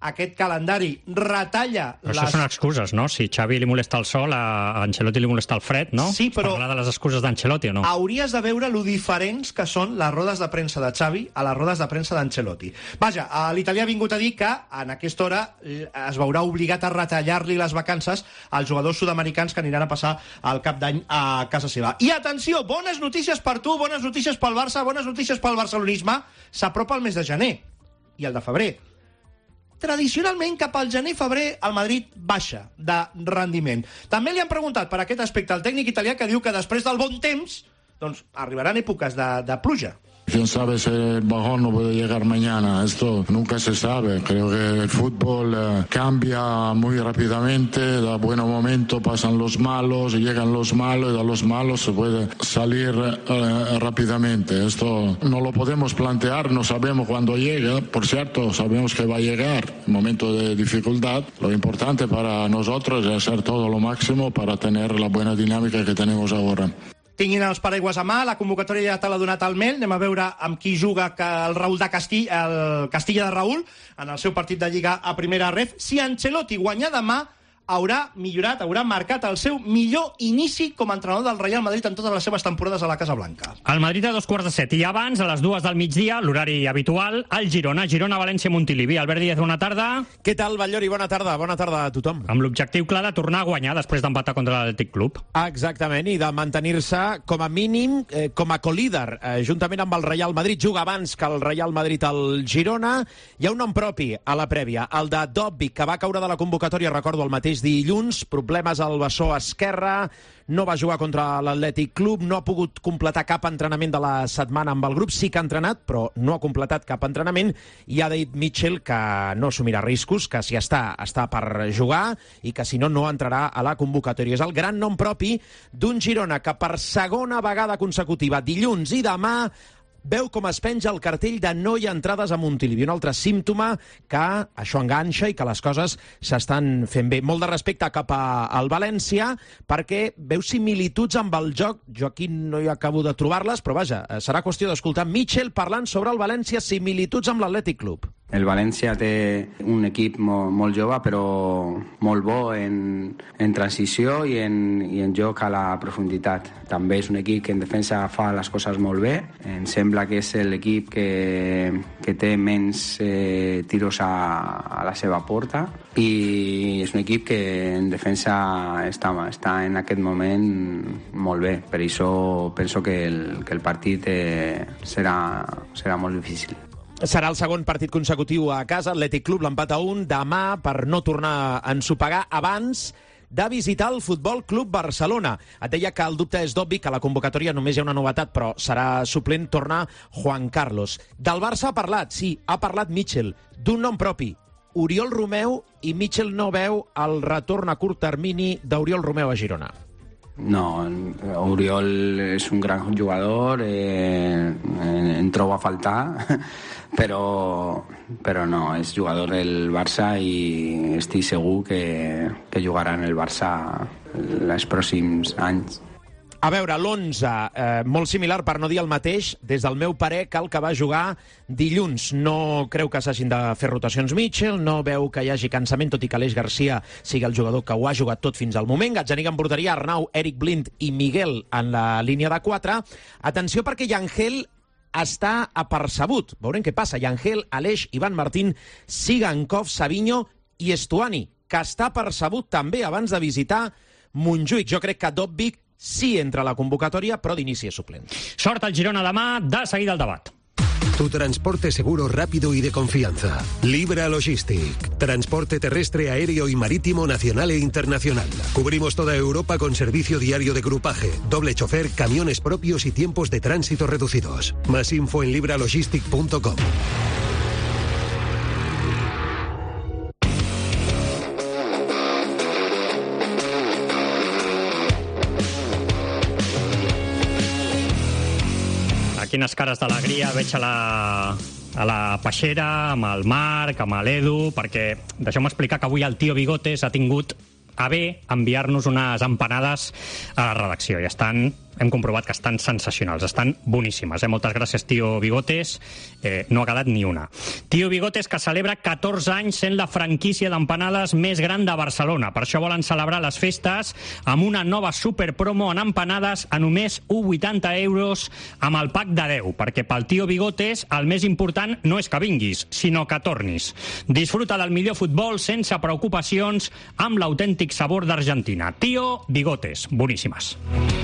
aquest calendari, retalla...
Això són excuses, no? Si Xavi li molesta el sol, a Ancelotti li molesta el fred, no?
Sí, però...
Parlar de les excuses d'Ancelotti o no?
Hauries de veure lo diferents que són les rodes de premsa de Xavi a les rodes de premsa d'Ancelotti. Vaja, l'italià ha vingut a dir que en aquesta hora es veurà obligat a retallar-li les vacances als jugadors sud-americans que aniran a passar el cap d'any a casa seva. I atenció, bones notícies per tu, bones notícies pel Barça, bones notícies pel barcelonisme. S'apropa el mes de gener i el de febrer. Tradicionalment, cap al gener-febrer, el Madrid baixa de rendiment. També li han preguntat per aquest aspecte al tècnic italià, que diu que després del bon temps doncs arribaran èpoques de pluja.
¿Quién sabe si el bajón no puede llegar mañana? Esto nunca se sabe. Creo que el fútbol cambia muy rápidamente. Da buenos momentos, pasan los malos, llegan los malos, y de los malos se puede salir rápidamente. Esto no lo podemos plantear, no sabemos cuándo llega. Por cierto, sabemos que va a llegar un momento de dificultad. Lo importante para nosotros es hacer todo lo máximo para tener la buena dinámica que tenemos ahora.
Tinguin els paraigües a mà, la convocatòria ja te l'ha donat el Mel, anem a veure amb qui juga el Raúl de Castilla, el Castilla de Raúl, en el seu partit de Lliga a primera ref. Si Ancelotti guanya demà, haurà millorat, haurà marcat el seu millor inici com a entrenador del Real Madrid en totes les seves temporades a la Casa Blanca.
El Madrid a 2:15 i abans, a les 2 del migdia, l'horari habitual, el Girona, València, Montilivi. Albert Díaz, bona tarda.
Què tal, Batllori? Bona tarda a tothom.
Amb l'objectiu clar de tornar a guanyar després d'empatar contra l'Atlètic Club.
Exactament, i de mantenir-se com a mínim com a colíder, juntament amb el Real Madrid. Juga abans que el Real Madrid al Girona. Hi ha un nom propi a la prèvia, el de Dobbik, que va caure de la convocatòria, recordo, el mateix dilluns, problemes al bessó esquerre, no va jugar contra l'Atlètic Club, no ha pogut completar cap entrenament de la setmana amb el grup, sí que ha entrenat, però no ha completat cap entrenament, i ha dit Mitchell que no assumirà riscos, que si està per jugar, i que si no, no entrarà a la convocatòria. És el gran nom propi d'un Girona que per segona vegada consecutiva, dilluns i demà, veu com es penja el cartell de no hi ha entrades a Montilivi, un altre símptoma que això enganxa i que les coses s'estan fent bé. Molt de respecte cap al València, perquè veu similituds amb el joc. Jo aquí no hi acabo de trobar-les, però vaja, serà qüestió d'escoltar Mitchell parlant sobre el València, similituds amb l'Atlètic Club.
El València té un equip molt jove, però molt bo en transició i en joc a la profunditat. També és un equip que en defensa fa les coses molt bé. Em sembla que és l'equip que té menys tiros a la seva porta, i és un equip que en defensa està en aquest moment molt bé. Per això penso que el partit serà molt difícil.
Serà el segon partit consecutiu a casa, Atlètic Club, l'empat a 1, demà, per no tornar a ensopegar abans de visitar el Futbol Club Barcelona. Et deia que el dubte és d'obvi, que a la convocatòria només hi ha una novetat, però serà suplent, torna Juan Carlos. Del Barça ha parlat, sí, ha parlat Mitchell, d'un nom propi, Oriol Romeu, i Mitchell no veu el retorn a curt termini d'Oriol Romeu a Girona.
No, Oriol és un gran jugador, en trobo a faltar, però no, és jugador del Barça i estic segur que jugarà en el Barça els pròxims anys.
A veure, l'11, molt similar, per no dir el mateix, des del meu parer, cal que va jugar dilluns. No creu que s'hagin de fer rotacions Mitchell, no veu que hi hagi cansament, tot i que Aleix Garcia sigui el jugador que ho ha jugat tot fins al moment. Gazzaniga en porteria, Arnau, Eric Blind i Miguel en la línia de 4. Atenció, perquè Yangel està apercebut. Veurem què passa. Yangel, Aleix, Ivan Martín, Sigankov, Savinho i Estuani, que està apercebut també abans de visitar Montjuïc. Jo crec que Dobbik sí entra a la convocatòria, però d'inici és suplent.
Sort al Girona demà, de seguida el debat.
Tu transporte seguro, rápido y de confianza. Libra Logistic. Transporte terrestre, aéreo y marítimo nacional e internacional. Cubrimos toda Europa con servicio diario de grupaje, doble chofer, camiones propios y tiempos de tránsito reducidos. Más info en libralogistic.com.
Quines cares d'alegria veig a la peixera, amb el Marc, amb l'Edu, perquè deixeu-me explicar que avui el tio Bigotes ha tingut a bé enviar-nos unes empanades a la redacció. I hem comprovat que estan sensacionals, estan boníssimes. Moltes gràcies, Tio Bigotes. No ha quedat ni una. Tio Bigotes, que celebra 14 anys sent la franquícia d'empanades més gran de Barcelona. Per això volen celebrar les festes amb una nova superpromo en empanades a només 1,80 € amb el pack de 10, perquè pel Tio Bigotes el més important no és que vinguis, sinó que tornis. Disfruta del millor futbol sense preocupacions amb l'autèntic sabor d'Argentina. Tio Bigotes, boníssimes.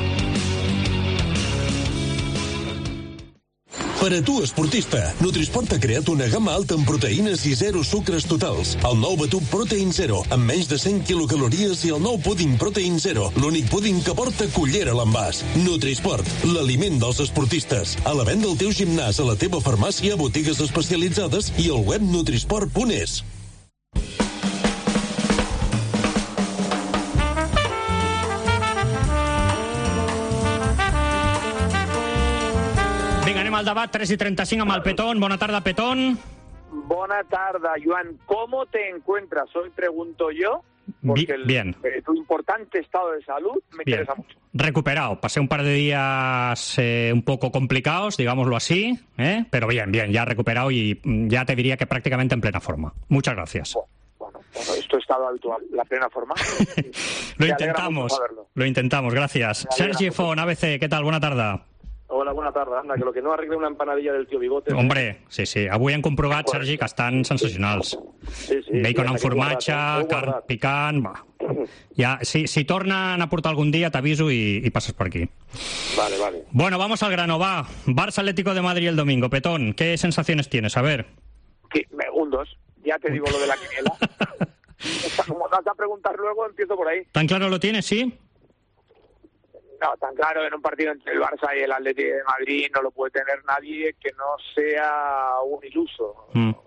Per a tu, esportista, Nutrisport ha creat una gamma alta en proteïnes i zero sucres totals. El nou batut Protein Zero, amb menys de 100 quilocalories, i el nou púding Protein Zero, l'únic púding que porta cullera a l'envàs. Nutrisport, l'aliment dels esportistes. A la venda al teu gimnàs, a la teva farmàcia, botigues especialitzades i al web nutrisport.es.
Al debat, 3:35 amb el Petón. Bona tarda, Petón.
Buena tarde, Joan. ¿Cómo te encuentras? Hoy pregunto yo, porque
bien.
Tu importante estado de salud me interesa mucho.
Recuperado. Pasé un par de días un poco complicados, digámoslo así, pero bien, ya recuperado y ya te diría que prácticamente en plena forma. Muchas gracias.
Bueno, esto es estado habitual, la plena forma.
Lo intentamos, gracias. Sergi Font, ABC, ¿qué tal? Buena tarda.
Hola, bona tarda. Anda, que lo que no arregle una empanadilla del Tio Bigotes...
Hombre, sí. Avui hem comprovat, Sergi, que estan sensacionals.
Sí.
Bacon amb formatge, carn picant... Ja, si tornen a portar algun dia, t'aviso y pasas por aquí.
Vale.
Bueno, vamos al grano, va. Barça Atlético de Madrid el domingo. Petón, ¿qué sensaciones tienes? A ver.
Un 2. Ya te digo lo de la quiniela. Como te vas a preguntar luego, empiezo por ahí.
¿Tan claro lo tienes, sí?
No, tan claro, en un partido entre el Barça y el Atlético de Madrid no lo puede tener nadie que no sea un iluso.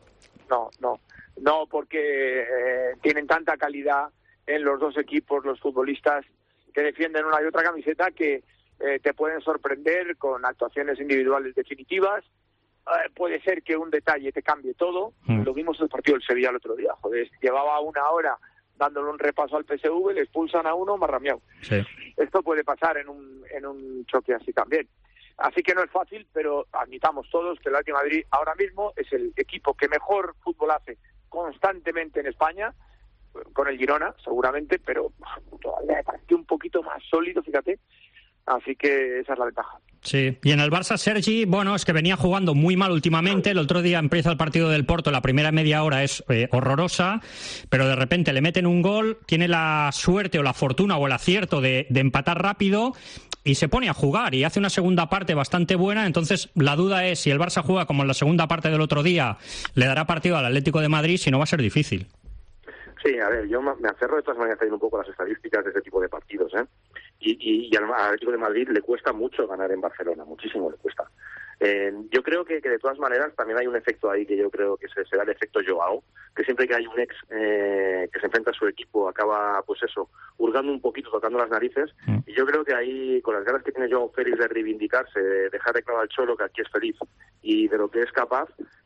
No, porque tienen tanta calidad en los dos equipos, los futbolistas que defienden una y otra camiseta, que te pueden sorprender con actuaciones individuales definitivas. Puede ser que un detalle te cambie todo. Lo vimos en el partido del Sevilla el otro día. Joder, llevaba una hora dándole un repaso al PSV, le expulsan a uno, marramiao.
Sí.
Esto puede pasar en un choque así también. Así que no es fácil, pero admitamos todos que el Atlético de Madrid ahora mismo es el equipo que mejor fútbol hace constantemente en España, con el Girona seguramente, pero todavía me pareció un poquito más sólido, fíjate. Así que esa es la ventaja.
Sí, y en el Barça, Sergi, bueno, es que venía jugando muy mal últimamente. El otro día empieza el partido del Porto, la primera media hora es horrorosa, pero de repente le meten un gol, tiene la suerte o la fortuna o el acierto de empatar rápido y se pone a jugar y hace una segunda parte bastante buena. Entonces la duda es si el Barça juega como en la segunda parte del otro día, le dará partido al Atlético de Madrid, si no va a ser difícil.
Sí, a ver, yo me aferro de todas maneras también un poco a las estadísticas de este tipo de partidos, Y al Atlético de Madrid le cuesta mucho ganar en Barcelona, muchísimo le cuesta. Yo creo que de todas maneras también hay un efecto ahí que yo creo que se da el efecto Joao, que siempre que hay un ex que se enfrenta a su equipo acaba, pues eso, hurgando un poquito, tocando las narices, y yo creo que ahí, con las ganas que tiene Joao Félix de reivindicarse, de dejar de claro al Cholo que aquí es feliz y de lo que es capaz,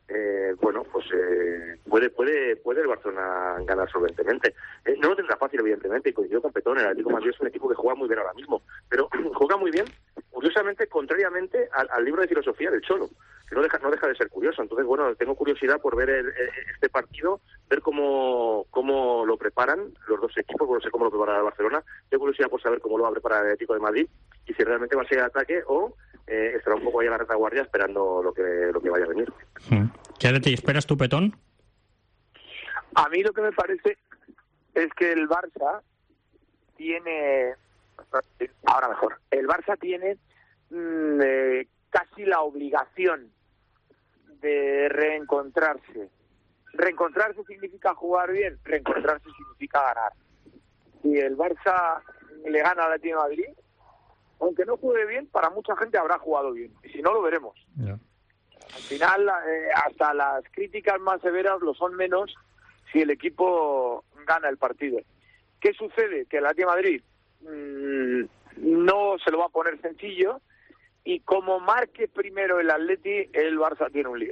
puede el Barcelona ganar solventemente. No lo tendrá fácil, evidentemente, y coincido con Petón. El Atlético de Madrid es un equipo que juega muy bien ahora mismo, pero juega muy bien, curiosamente, contrariamente al libro de filosofía del Cholo, que no deja de ser curioso. Entonces, bueno, tengo curiosidad por ver este partido, ver cómo lo preparan los dos equipos, no sé cómo lo preparará el Barcelona. Tengo curiosidad por saber cómo lo va a preparar el Atlético de Madrid y si realmente va a ser ataque o estará un poco ahí a la retaguardia esperando lo que vaya a venir.
¿Qué te esperas tú, Petón?
A mí lo que me parece es que el Barça tiene... Ahora mejor. El Barça tiene casi la obligación de reencontrarse. Reencontrarse significa jugar bien, reencontrarse significa ganar. Si el Barça le gana al Atlético de Madrid, aunque no juegue bien, para mucha gente habrá jugado bien. Y si no, lo veremos.
Yeah.
Al final, hasta las críticas más severas lo son menos si el equipo gana el partido. ¿Qué sucede? Que el Atlético de Madrid no se lo va a poner sencillo, y como marque primero el Atleti, el Barça tiene un lío.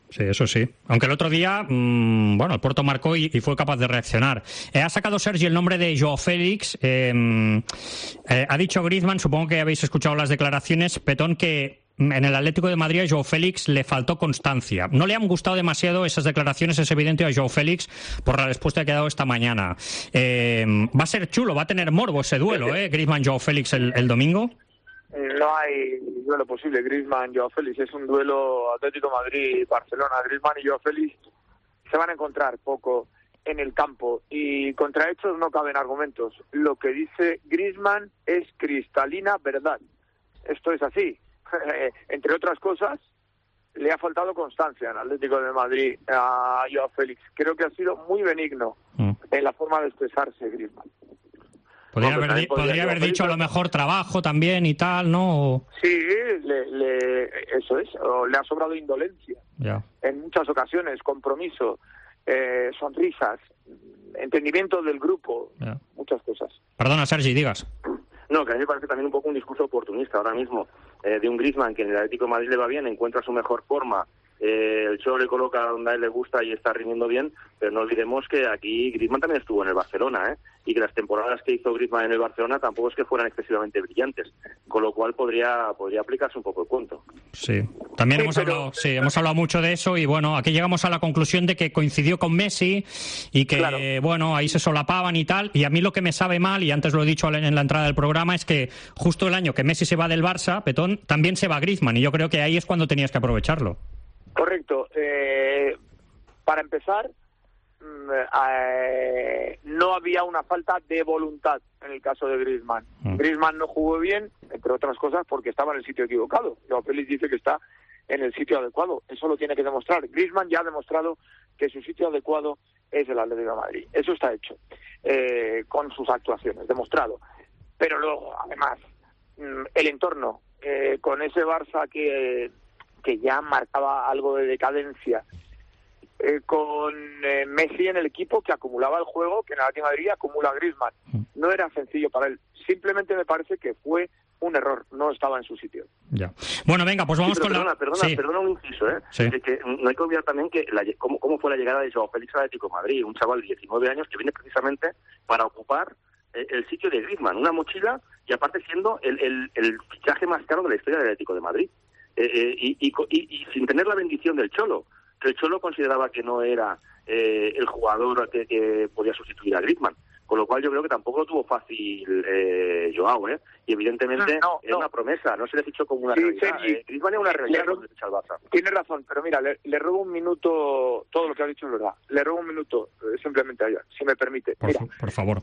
Sí, eso sí. Aunque el otro día, bueno, el Porto marcó y fue capaz de reaccionar. Ha sacado Sergi el nombre de Joao Félix. Ha dicho Griezmann, supongo que habéis escuchado las declaraciones, Petón, que en el Atlético de Madrid a Joao Félix le faltó constancia. No le han gustado demasiado esas declaraciones, es evidente, a Joao Félix por la respuesta que ha dado esta mañana. Va a ser chulo, va a tener morbo ese duelo, Griezmann-Joao Félix el domingo.
No hay duelo posible, Griezmann-Joao Félix. Es un duelo Atlético Madrid-Barcelona. Griezmann y Joao Félix se van a encontrar poco en el campo y contra hechos no caben argumentos. Lo que dice Griezmann es cristalina verdad. Esto es así. Entre otras cosas, le ha faltado constancia en Atlético de Madrid a Joao Félix. Creo que ha sido muy benigno en la forma de expresarse Griezmann.
Podría haber dicho a lo mejor trabajo también y tal, ¿no?
Sí, eso es. O le ha sobrado indolencia.
Ya.
En muchas ocasiones, compromiso, sonrisas, entendimiento del grupo, muchas cosas.
Perdona, Sergi, digas.
No, que a mí me parece también un poco un discurso oportunista ahora mismo, de un Griezmann que en el Atlético de Madrid le va bien, encuentra su mejor forma, el Cholo le coloca donde a él le gusta y está rindiendo bien, pero no olvidemos que aquí Griezmann también estuvo en el Barcelona, y que las temporadas que hizo Griezmann en el Barcelona tampoco es que fueran excesivamente brillantes, con lo cual podría aplicarse un poco el cuento.
Sí, también hemos hablado mucho de eso y bueno, aquí llegamos a la conclusión de que coincidió con Messi y que, bueno, ahí se solapaban y tal, y a mí lo que me sabe mal, y antes lo he dicho en la entrada del programa, es que justo el año que Messi se va del Barça, Petón, también se va Griezmann, y yo creo que ahí es cuando tenías que aprovecharlo.
Correcto. Para empezar, no había una falta de voluntad en el caso de Griezmann. Griezmann no jugó bien, entre otras cosas, porque estaba en el sitio equivocado. Joao Félix dice que está en el sitio adecuado. Eso lo tiene que demostrar. Griezmann ya ha demostrado que su sitio adecuado es el Atlético de Madrid. Eso está hecho con sus actuaciones, demostrado. Pero luego, además, el entorno, con ese Barça que ya marcaba algo de decadencia, con Messi en el equipo que acumulaba el juego, que en el Atlético de Madrid acumula Griezmann. No era sencillo para él. Simplemente me parece que fue un error, no estaba en su sitio.
Ya. Bueno, venga, pues vamos con
Perdona un inciso,
Sí.
Que no hay que olvidar también que cómo fue la llegada de Joao Félix al Atlético de Madrid, un chaval de 19 años que viene precisamente para ocupar el sitio de Griezmann, una mochila, y aparte siendo el fichaje más caro de la historia del Atlético de Madrid. Y sin tener la bendición del Cholo, que el Cholo consideraba que no era el jugador que podía sustituir a Griezmann, con lo cual yo creo que tampoco lo tuvo fácil Joao, y evidentemente es una promesa, no se le fichó como una realidad. Griezmann es una realidad cuando se echa al Barça.
Tiene razón, pero mira, le robo un minuto, todo lo que ha dicho es verdad, le robo un minuto simplemente a ella, si me permite.
Por favor.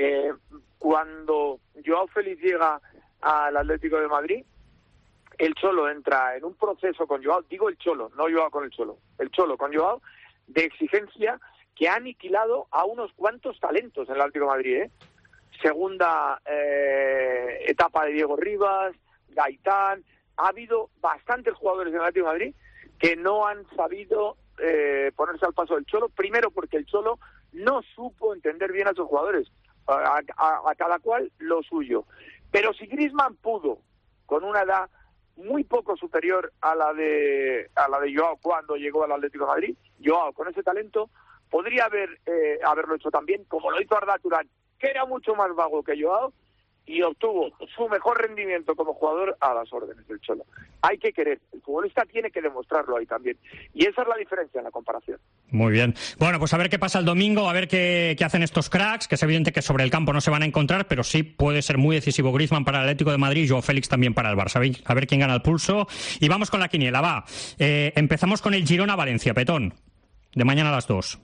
Cuando Joao Félix llega al Atlético de Madrid, el Cholo entra en un proceso con Joao, digo el Cholo, no Joao con el Cholo con Joao, de exigencia que ha aniquilado a unos cuantos talentos en el Atlético de Madrid, Segunda etapa de Diego Rivas, Gaitán, ha habido bastantes jugadores en el Atlético de Madrid que no han sabido ponerse al paso del Cholo, primero porque el Cholo no supo entender bien a sus jugadores, a cada cual lo suyo. Pero si Griezmann pudo, con una edad muy poco superior a la de Joao cuando llegó al Atlético de Madrid, Joao con ese talento podría haberlo hecho también, como lo hizo Arda Turán, que era mucho más vago que Joao, y obtuvo su mejor rendimiento como jugador a las órdenes del Cholo. Hay que querer, el futbolista tiene que demostrarlo ahí también, y esa es la diferencia en la comparación.
Muy bien. Bueno, pues a ver qué pasa el domingo, a ver qué hacen estos cracks, que es evidente que sobre el campo no se van a encontrar, pero sí puede ser muy decisivo Griezmann para el Atlético de Madrid y Joao Félix también para el Barça. A ver quién gana el pulso. Y vamos con la quiniela, va. Empezamos con el Girona-Valencia, Petón, de mañana a las 2.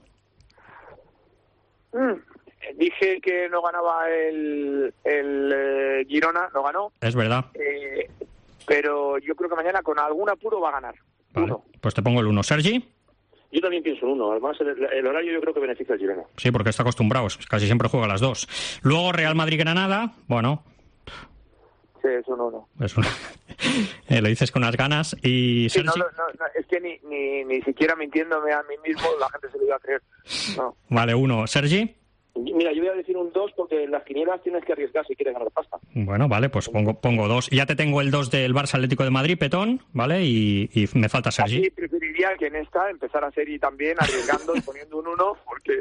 Dije que no ganaba el Girona, no ganó.
Es verdad.
Pero yo creo que mañana con algún apuro va a ganar.
Vale, pues te pongo el 1. ¿Sergi?
Yo también pienso en 1. Además, el horario yo creo que beneficia al Girona.
Sí, porque está acostumbrado. Casi siempre juega a las 2. Luego Real Madrid-Granada. Bueno.
Sí, es un 1.
Es un... lo dices con unas ganas. Y
sí, Sergi... no, es que ni siquiera mintiéndome a mí mismo la gente se lo iba a creer. No.
Vale, 1. ¿Sergi?
Mira, yo voy a decir un 2 porque en las quinielas tienes que arriesgar si quieres ganar pasta.
Bueno, vale, pues pongo 2. Ya te tengo el 2 del Barça Atlético de Madrid, Petón, ¿vale? Y me falta Sergi.
Aquí diría que en esta empezar a serie también, arriesgando y poniendo un 1, porque...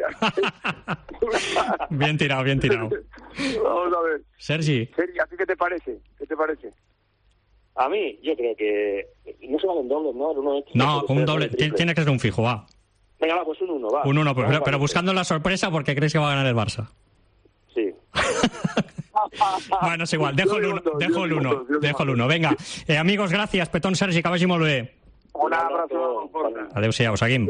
Bien tirado, bien tirado.
Vamos a ver.
Sergi,
¿a ti qué te parece?
A mí, yo creo que no se valen dobles, ¿no?
no, un doble, tiene que ser un fijo, va.
Venga, va, pues un 1, va.
Un 1, pero buscando la sorpresa porque crees que va a ganar el Barça.
Sí.
Bueno, es igual, dejo el 1. Venga, amigos, gràcies, Petón, Sergi, que vagi molt bé.
Un abrazo.
Adéu-siau, seguim.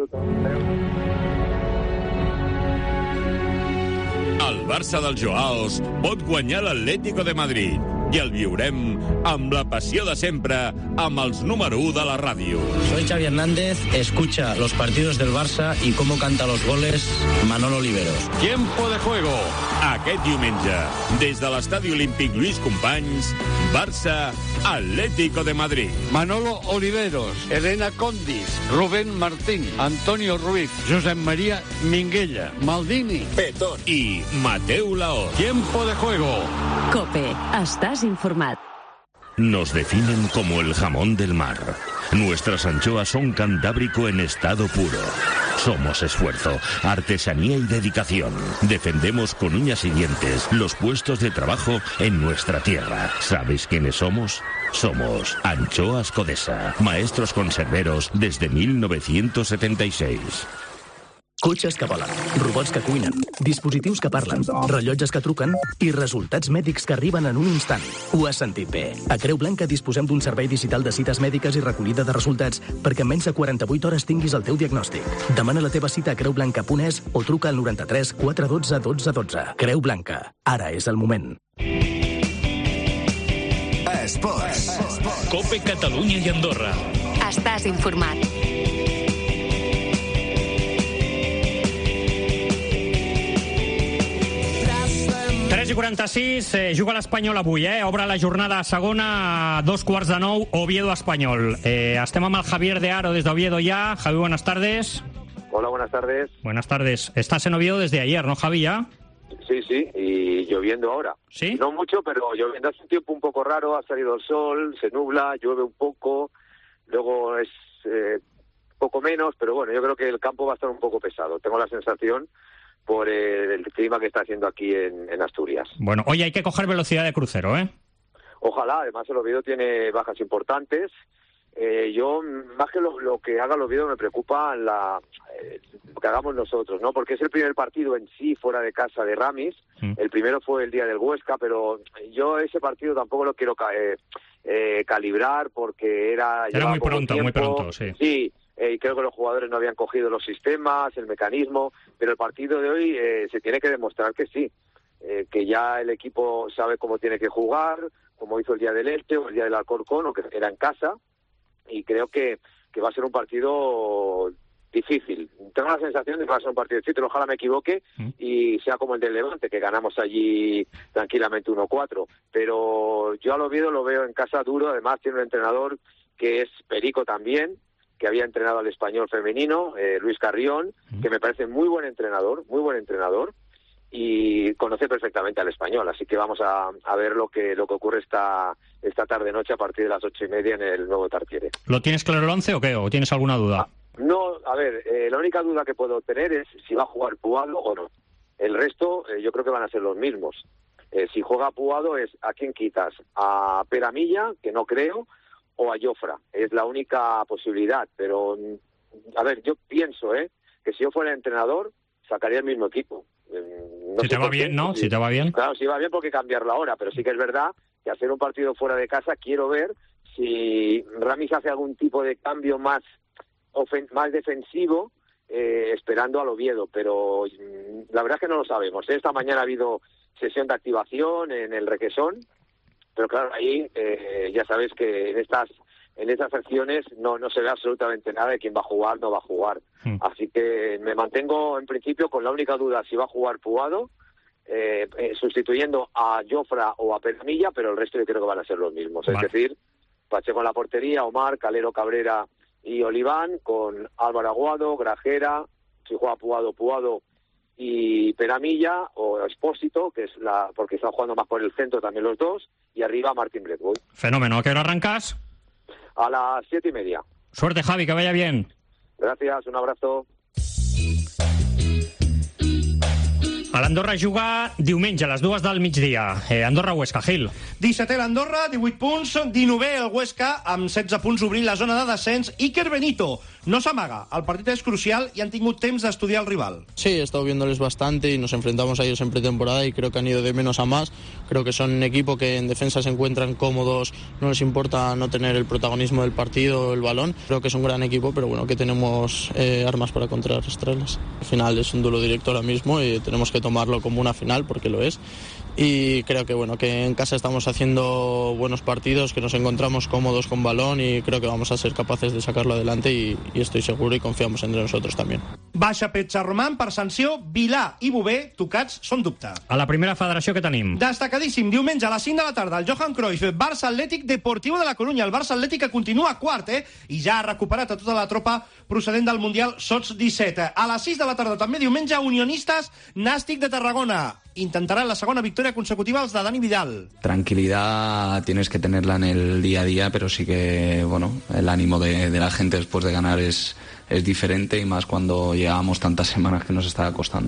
El Barça dels Joals pot guanyar l'Atlético de Madrid i el viurem amb la passió de sempre amb els número 1 de la ràdio.
Soy Xavi Hernández, escucha los partidos del Barça y cómo canta los goles Manolo Oliveros.
Tiempo de juego. Aquest diumenge, des de l'Estadi Olímpic Lluís Companys, Barça, Atlético de Madrid.
Manolo Oliveros, Elena Condis, Rubén Martín, Antonio Ruiz, Josep María Minguella, Maldini,
Petón y Mateu Laoz.
Tiempo de juego.
COPE, estás informat.
Nos definen como el jamón del mar. Nuestras anchoas son cantábrico en estado puro. Somos esfuerzo, artesanía y dedicación. Defendemos con uñas y dientes los puestos de trabajo en nuestra tierra. ¿Sabes quiénes somos? Somos Anchoas Codesa, maestros conserveros desde 1976.
Cotxes que volen, robots que cuinen, dispositius que parlen, rellotges que truquen i resultats mèdics que arriben en un instant. Ho has sentit bé. A Creu Blanca disposem d'un servei digital de cites mèdiques i recollida de resultats perquè en menys de 48 hores tinguis el teu diagnòstic. Demana la teva cita a creublanca.es o truca al 93 412 12 12. Creu Blanca. Ara és el moment.
Esports. COPE Catalunya i Andorra.
Estàs informat.
3:46, juga l'Espanyol avui, obre la jornada segona a 8:45, Oviedo-Espanyol. Estem amb el Javier de Haro desde Oviedo ya. Javi, buenas tardes.
Hola, buenas tardes.
Buenas tardes. Estás en Oviedo desde ayer, ¿no, Javi, ya?
Sí, y lloviendo ahora.
¿Sí?
No mucho, pero lloviendo. Hace un tiempo un poco raro, ha salido el sol, se nubla, llueve un poco, luego es poco menos, pero bueno, yo creo que el campo va a estar un poco pesado. Tengo la sensación por el clima que está haciendo aquí en Asturias.
Bueno, hoy hay que coger velocidad de crucero, ¿eh?
Ojalá, además el Oviedo tiene bajas importantes. Yo, más que lo que haga el Oviedo, me preocupa lo que hagamos nosotros, ¿no? Porque es el primer partido en sí fuera de casa de Ramis. El primero fue el día del Huesca, pero yo ese partido tampoco lo quiero calibrar porque era
muy pronto, sí.
Sí. Y creo que los jugadores no habían cogido los sistemas, el mecanismo, pero el partido de hoy se tiene que demostrar que sí, que ya el equipo sabe cómo tiene que jugar, como hizo el día del Elche o el día del Alcorcón, o que era en casa, y creo que va a ser un partido difícil. Tengo la sensación de que va a ser un partido difícil, ojalá me equivoque y sea como el del Levante, que ganamos allí tranquilamente 1-4, pero yo al Oviedo lo veo en casa duro, además tiene un entrenador que es Perico también, que había entrenado al Español femenino, Luis Carrión, que me parece muy buen entrenador, y conoce perfectamente al Español, así que vamos a ver lo que ocurre esta tarde-noche a partir de las 8:30 en el nuevo Tartiere.
¿Lo tienes claro el 11 o qué? ¿O tienes alguna duda?
No, a ver, la única duda que puedo tener es si va a jugar Puado o no. El resto yo creo que van a ser los mismos. Si juega Puado es a quién quitas, a Peramilla, que no creo, o a Jofra. Es la única posibilidad, pero a ver, yo pienso que si yo fuera entrenador sacaría el mismo equipo.
Si te va bien, ¿no? Si te va bien.
Claro, si va bien porque cambiarlo ahora, pero sí que es verdad que hacer un partido fuera de casa quiero ver si Ramis hace algún tipo de cambio más defensivo esperando al Oviedo, pero la verdad es que no lo sabemos. Esta mañana ha habido sesión de activación en el Requesón, pero claro, ahí ya sabéis que en estas secciones no se ve absolutamente nada de quién va a jugar, no va a jugar. Así que me mantengo en principio con la única duda si va a jugar Puado, sustituyendo a Jofra o a Peramilla, pero el resto yo creo que van a ser los mismos. Vale. Es decir, Pacheco en la portería, Omar, Calero, Cabrera y Oliván, con Álvaro Aguado, Grajera, si juega Puado y Peramilla o Expósito, que es porque están jugando más por el centro también los dos, y arriba Martín Bradwood.
Fenómeno. ¿A qué hora arrancas?
A las 7:30.
Suerte, Javi, que vaya bien.
Gracias, un abrazo.
A l'Andorra juga diumenge a les 2 del migdia. Andorra-Huesca, Gil.
17è l'Andorra, 18 punts, 19è el Huesca, amb 16 punts obrint la zona de descens. Iker Benito no s'amaga, el partit és crucial i han tingut temps d'estudiar el rival.
Sí, he estado viéndoles bastante y nos enfrentamos a ellos en pretemporada y creo que han ido de menos a más. Creo que son un equipo que en defensa se encuentran cómodos, no les importa no tener el protagonismo del partido, el balón. Creo que es un gran equipo, pero bueno, que tenemos armas para contrarrestarles. Al final es un duelo directo ahora mismo y tenemos que tomarlo como una final, porque lo es. Y creo que bueno, que en casa estamos haciendo buenos partidos, que nos encontramos cómodos con balón y creo que vamos a ser capaces de sacarlo adelante y estoy seguro y confiamos entre nosotros también.
Baixa Petxarroman per sanció, Vilà i Bové, tocats, són dubte.
A la primera federació que tenim.
Destacadíssim, diumenge a les 5 de la tarda, el Johan Cruyff, Barça Atlètic Deportivo de la Corunya. El Barça Atlètic que continua quart, i ja ha recuperat a tota la tropa procedent del Mundial Sots 17. A les 6 de la tarda, també diumenge, Unionistes, Nàstic de Tarragona. Intentarán la segunda victoria consecutiva als de Dani Vidal.
Tranquilidad tienes que tenerla en el día a día, pero sí que, bueno, el ánimo de la gente después de ganar es diferente, y más cuando llevábamos tantas semanas que nos estaba costando.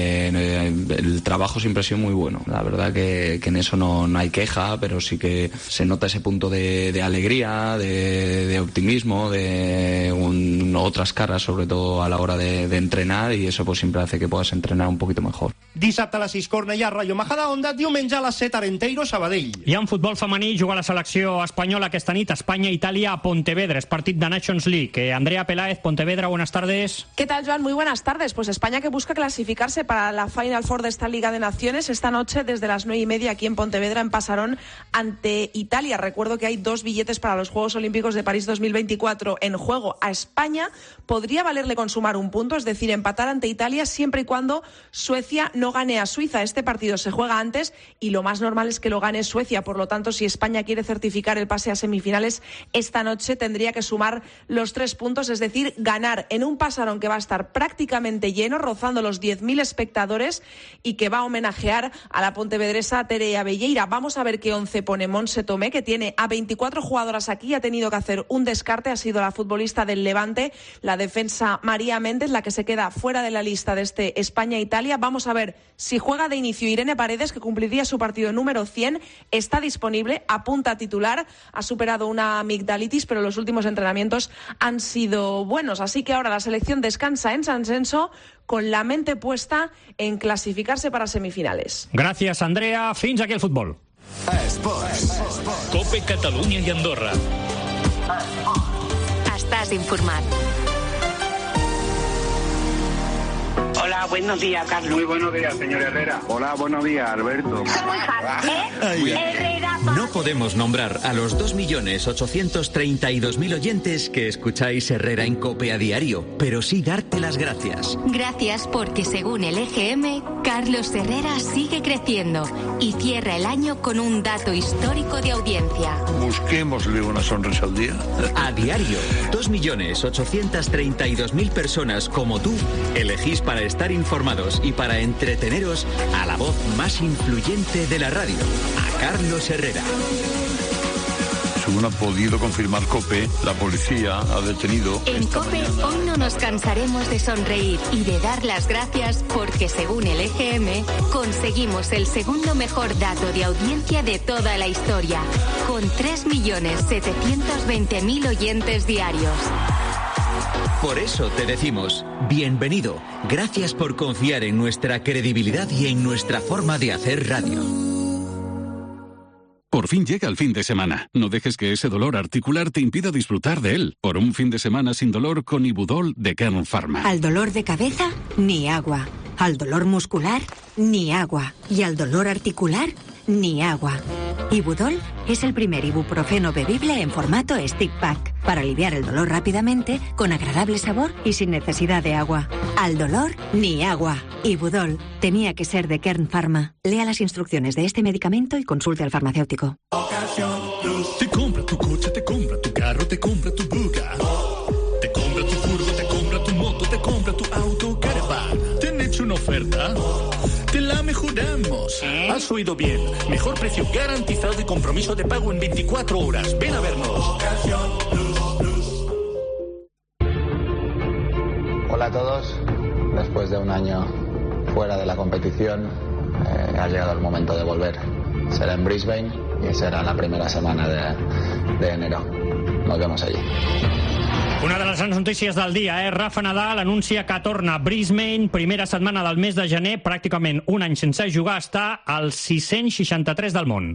El trabajo siempre ha sido muy bueno, la verdad que en eso no hay queja, pero sí que se nota ese punto de alegría, de optimismo, de otras caras, sobre todo a la hora de entrenar, y eso pues siempre hace que puedas entrenar un poquito mejor.
Dissabte a les 6, Cornellà, Rayo Majadahonda, diumenge a les 7, Arenteiro, Sabadell.
I en futbol femení juga la selecció espanyola aquesta nit, Espanya-Itàlia a Pontevedra, es partit de Nations League. Andrea Peláez, Pontevedra, buenas tardes.
¿Qué tal, Joan? Muy buenas tardes. Pues España que busca clasificarse para la Final Four de esta Liga de Naciones esta noche desde las 9:30 aquí en Pontevedra, en Pasarón, ante Italia. Recuerdo que hay 2 billetes para los Juegos Olímpicos de París 2024 en juego. A España podría valerle con sumar un punto, es decir, empatar ante Italia siempre y cuando Suecia no gane a Suiza. Este partido se juega antes y lo más normal es que lo gane Suecia. Por lo tanto, si España quiere certificar el pase a semifinales esta noche, tendría que sumar los 3 puntos, es decir, ganar en un Pasarón que va a estar prácticamente lleno, rozando los 10.000 espectadores y que va a homenajear a la pontevedresa Tere Abelleira. Vamos a ver qué 11 pone Montse Tomé, que tiene a 24 jugadoras aquí, ha tenido que hacer un descarte, ha sido la futbolista del Levante, la defensa María Méndez, la que se queda fuera de la lista de este España-Italia. Vamos a ver si juega de inicio Irene Paredes, que cumpliría su partido número 100, está disponible, apunta a titular, ha superado una amigdalitis, pero los últimos entrenamientos han sido buenos, así que ahora la selección descansa en San Censo con la mente puesta en clasificarse para semifinales.
Gracias, Andrea. Fins aquí el futbol.
Cope Catalunya i Andorra.
Estàs informat.
Hola, buenos días, Carlos.
Muy buenos días, señor Herrera. Hola, buenos días, Alberto.
No podemos nombrar a los 2.832.000 oyentes que escucháis Herrera en COPE a diario, pero sí darte las gracias.
Gracias porque, según el EGM, Carlos Herrera sigue creciendo y cierra el año con un dato histórico de audiencia.
Busquémosle una sonrisa al día.
A diario, 2.832.000 personas como tú elegís para estar informados y para entreteneros a la voz más influyente de la radio, a Carlos Herrera.
Según ha podido confirmar COPE, la policía ha detenido...
En COPE hoy no nos cansaremos de sonreír y de dar las gracias porque, según el EGM, conseguimos el segundo mejor dato de audiencia de toda la historia, con 3.720.000 oyentes diarios.
Por eso te decimos, bienvenido. Gracias por confiar en nuestra credibilidad y en nuestra forma de hacer radio.
Por fin llega el fin de semana. No dejes que ese dolor articular te impida disfrutar de él. Por un fin de semana sin dolor con Ibudol de Kern Pharma.
Al dolor de cabeza, ni agua. Al dolor muscular, ni agua. Y al dolor articular, ni agua. Ibudol es el primer ibuprofeno bebible en formato stick pack para aliviar el dolor rápidamente, con agradable sabor y sin necesidad de agua. Al dolor, ni agua. Ibudol tenía que ser de Kern Pharma. Lea las instrucciones de este medicamento y consulte al farmacéutico.
Te compra tu coche, te compra tu carro, te compra tu buga. Te compra tu furgo, te compra tu moto, te compra tu auto, caravan. ¿Te han hecho una oferta? Te la mejoramos. Has oído bien. Mejor precio garantizado y compromiso de pago en 24 horas. Ven a vernos.
después de un año fuera de la competición, ha llegado el momento de volver. Será en Brisbane y será la primera semana de enero. Nos vemos allí.
Una de les grans notícies del dia, Rafa Nadal anuncia que torna a Brisbane, primera setmana del mes de gener, pràcticament un any sense jugar, està al 663 del món.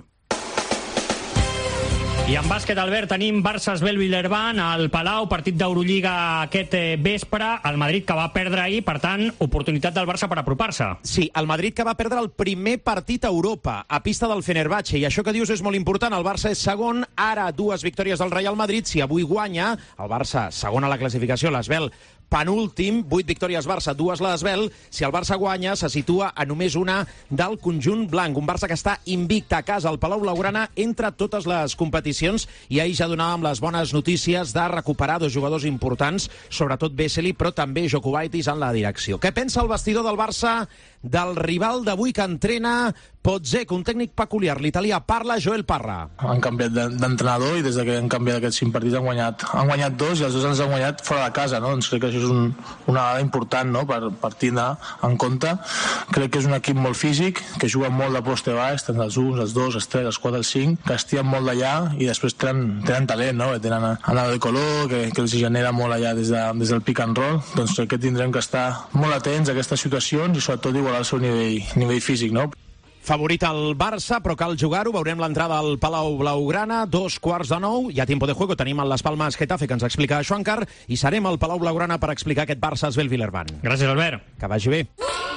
I en bàsquet, Albert, tenim Barça-Esbel Villerban al Palau, partit d'Eurolliga aquest vespre, el Madrid que va perdre ahir, per tant, oportunitat del Barça per apropar-se.
Sí, el Madrid que va perdre el primer partit a Europa, a pista del Fenerbahçe, i això que dius és molt important, el Barça és segon, ara 2 victòries del Real Madrid, si avui guanya, el Barça segon a la classificació, l'Esbel penúltim, 8 victòries Barça, 2 l'Esbel, si el Barça guanya se situa a només una del conjunt blanc, un Barça que està invicte a casa al Palau Blaugrana entre totes les competicions, i ahir ja donàvem les bones notícies de recuperar 2 jugadors importants, sobretot Vesely, però també Jokubaitis en la direcció. Què pensa el vestidor del Barça del rival d'avui que entrena Pozzecco, un tècnic peculiar, l'italià? Parla Joel Parra.
Han canviat d'entrenador i des que han canviat aquests 5 partits han guanyat 2 i els 2 ens han guanyat fora de casa, no? Doncs crec que això és una dada important, no? per tindre en compte. Crec que és un equip molt físic, que juga molt de poste baix, tant els 1, els 2, els 3, els 4, els 5, que estien molt d'allà i després tenen talent, no? Tenen Anado de Color, que els genera molt allà des del pick and roll. Doncs crec que tindrem que estar molt atents a aquestes situacions i sobretot igualar el seu nivell físic, no?
Favorit al Barça, però cal jugar-ho. Veurem l'entrada al Palau Blaugrana, 8:45. Hi ha tiempo de juego. Tenim en les Palmes Getafe, que ens explica Joancar, i serem al Palau Blaugrana per explicar aquest Barça-Esbel Villerban.
Gràcies, Albert.
Que vagi bé.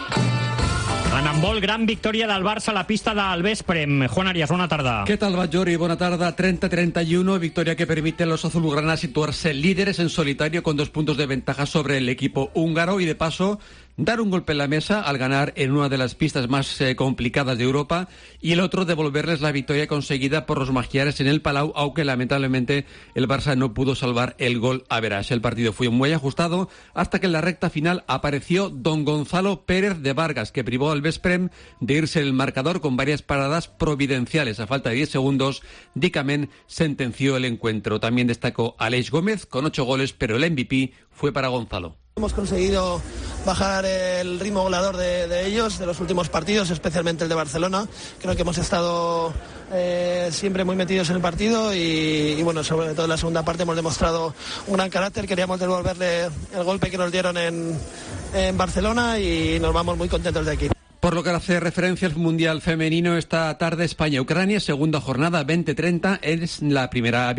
En handbol, gran victòria del Barça a la pista del Vesprem. Juan Arias, bona tarda.
¿Qué tal, Bajori? Buena tarde. 30-31, victoria que permite a los azulgranas situarse líderes en solitario con 2 puntos de ventaja sobre el equipo húngaro y, de paso, dar un golpe en la mesa al ganar en una de las pistas más complicadas de Europa, y el otro devolverles la victoria conseguida por los magiares en el Palau, aunque lamentablemente el Barça no pudo salvar el gol average. El partido fue muy ajustado hasta que en la recta final apareció don Gonzalo Pérez de Vargas, que privó al Vesprem de irse en el marcador con varias paradas providenciales. A falta de 10 segundos, Dicamen sentenció el encuentro. También destacó Aleix Gómez con 8 goles, pero el MVP fue para Gonzalo.
Hemos conseguido bajar el ritmo goleador de ellos, de los últimos partidos, especialmente el de Barcelona. Creo que hemos estado siempre muy metidos en el partido y bueno, sobre todo en la segunda parte hemos demostrado un gran carácter. Queríamos devolverle el golpe que nos dieron en Barcelona y nos vamos muy contentos de aquí.
Por lo que hace referencia al Mundial Femenino, esta tarde España-Ucrania, segunda jornada, 20-30, es la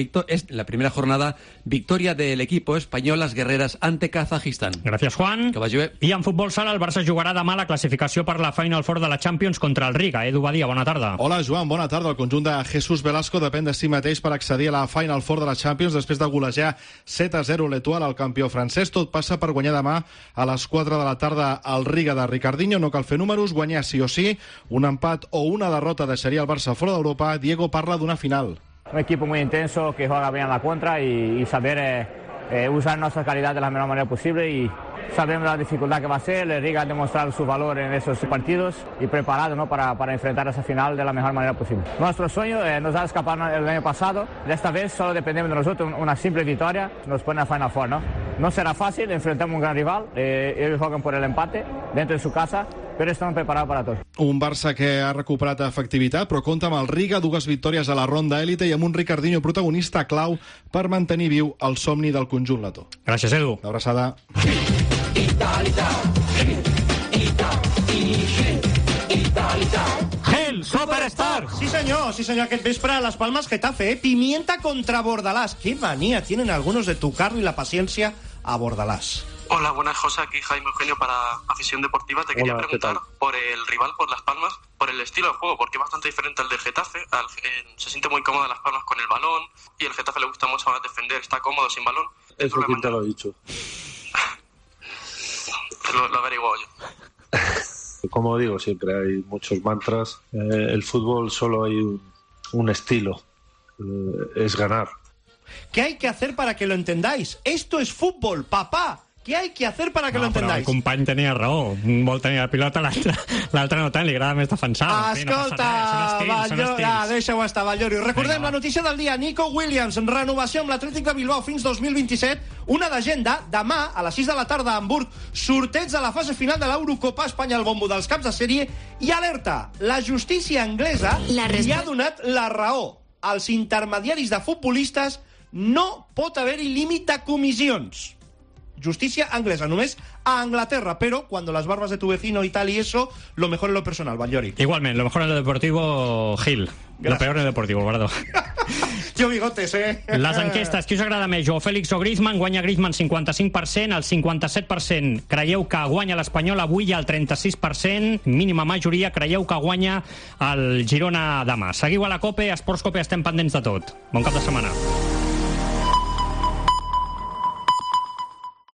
primera jornada victoria del equipo español, las guerreras ante Kazajistán.
Gràcies, Juan.
Que vagi bé.
I en futbol sala, el Barça jugarà demà la classificació per la Final Four de la Champions contra el Riga. Edu Badia, bona tarda.
Hola, Joan, bona tarda. El conjunt de Jesús Velasco depèn de si mateix per accedir a la Final Four de la Champions després de golejar 7-0 l'Etoile al campió francès. Tot passa per guanyar demà a les 4 de la tarda al Riga de Ricardinho. No cal fer números, guanyar sí o sí. Un empat o una derrota deixaria el Barça fora d'Europa. Diego parla d'una final.
Un equipo muy intenso que juega bien a la contra y saber usar nuestra calidad de la mejor manera posible, y sabemos la dificultad que va a ser. El Riga ha demostrado su valor en esos partidos y preparado, ¿no?, para enfrentar esa final de la mejor manera posible. Nuestro sueño nos ha escapado el año pasado. De esta vez solo dependemos de nosotros. Una simple victoria nos pone a Final Four, ¿no? No será fácil, enfrentamos un gran rival. Ellos juegan por el empate dentro de su casa, però estan preparats per a tot.
Un Barça que ha recuperat efectivitat, però compta amb el Riga, 2 victòries a la ronda élite i amb un Ricardinho protagonista clau per mantenir viu el somni del conjunt letó.
Gràcies, Edu.
Una abraçada.
Gil, Superstar.
Sí, señor, aquest vespre a Las Palmas Getafe, Pimienta contra Bordalás. Qué manía tienen algunos de tocarlo y la paciencia a Bordalás.
Hola, buenas, José, aquí Jaime Eugenio para Afición Deportiva. Te quería preguntar por el rival, por Las Palmas, por el estilo de juego, porque es bastante diferente al del Getafe. Se siente muy cómodo Las Palmas con el balón y el Getafe le gusta mucho más defender, está cómodo sin balón.
Eso quién te lo ha dicho.
Lo averiguo yo.
Como digo siempre, hay muchos mantras. El fútbol solo hay un estilo, es ganar.
¿Qué hay que hacer para que lo entendáis? Esto es fútbol, papá. ¿Qué hay que hacer para que lo
Però el
entendáis?
company tenia raó. Un vol tenir la pilota, l'altre no tant, li agrada més defensar.
Escolta, deixa-ho estar, Vallori. Recordem la notícia del dia. Nico Williams, renovació amb l'Atlètic de Bilbao fins 2027. Una d'agenda, demà, a les 6 de la tarda a Hamburg, sorteig de la fase final de l'Eurocopa, Espanya al bombo dels caps de sèrie, i alerta, la justícia anglesa li ha donat la raó. Als intermediaris de futbolistes no pot haver-hi límit de comissions. Justicia anglesa, només a Anglaterra, pero cuando las barbas de tu vecino y tal y eso, lo mejor en lo personal, Vallori.
Igualment, lo mejor en lo deportivo, Gil. Gracias. Lo peor en lo deportivo, perdó.
Jo bigotes,
Les enquestes, qui us agrada més, Joao Félix o Griezmann? Guanya Griezmann 55%, el 57% creieu que guanya l'Espanyol avui i el 36%, mínima majoria, creieu que guanya el Girona demà. Seguiu a la COPE, a Esports COPE estem pendents de tot. Bon cap de setmana.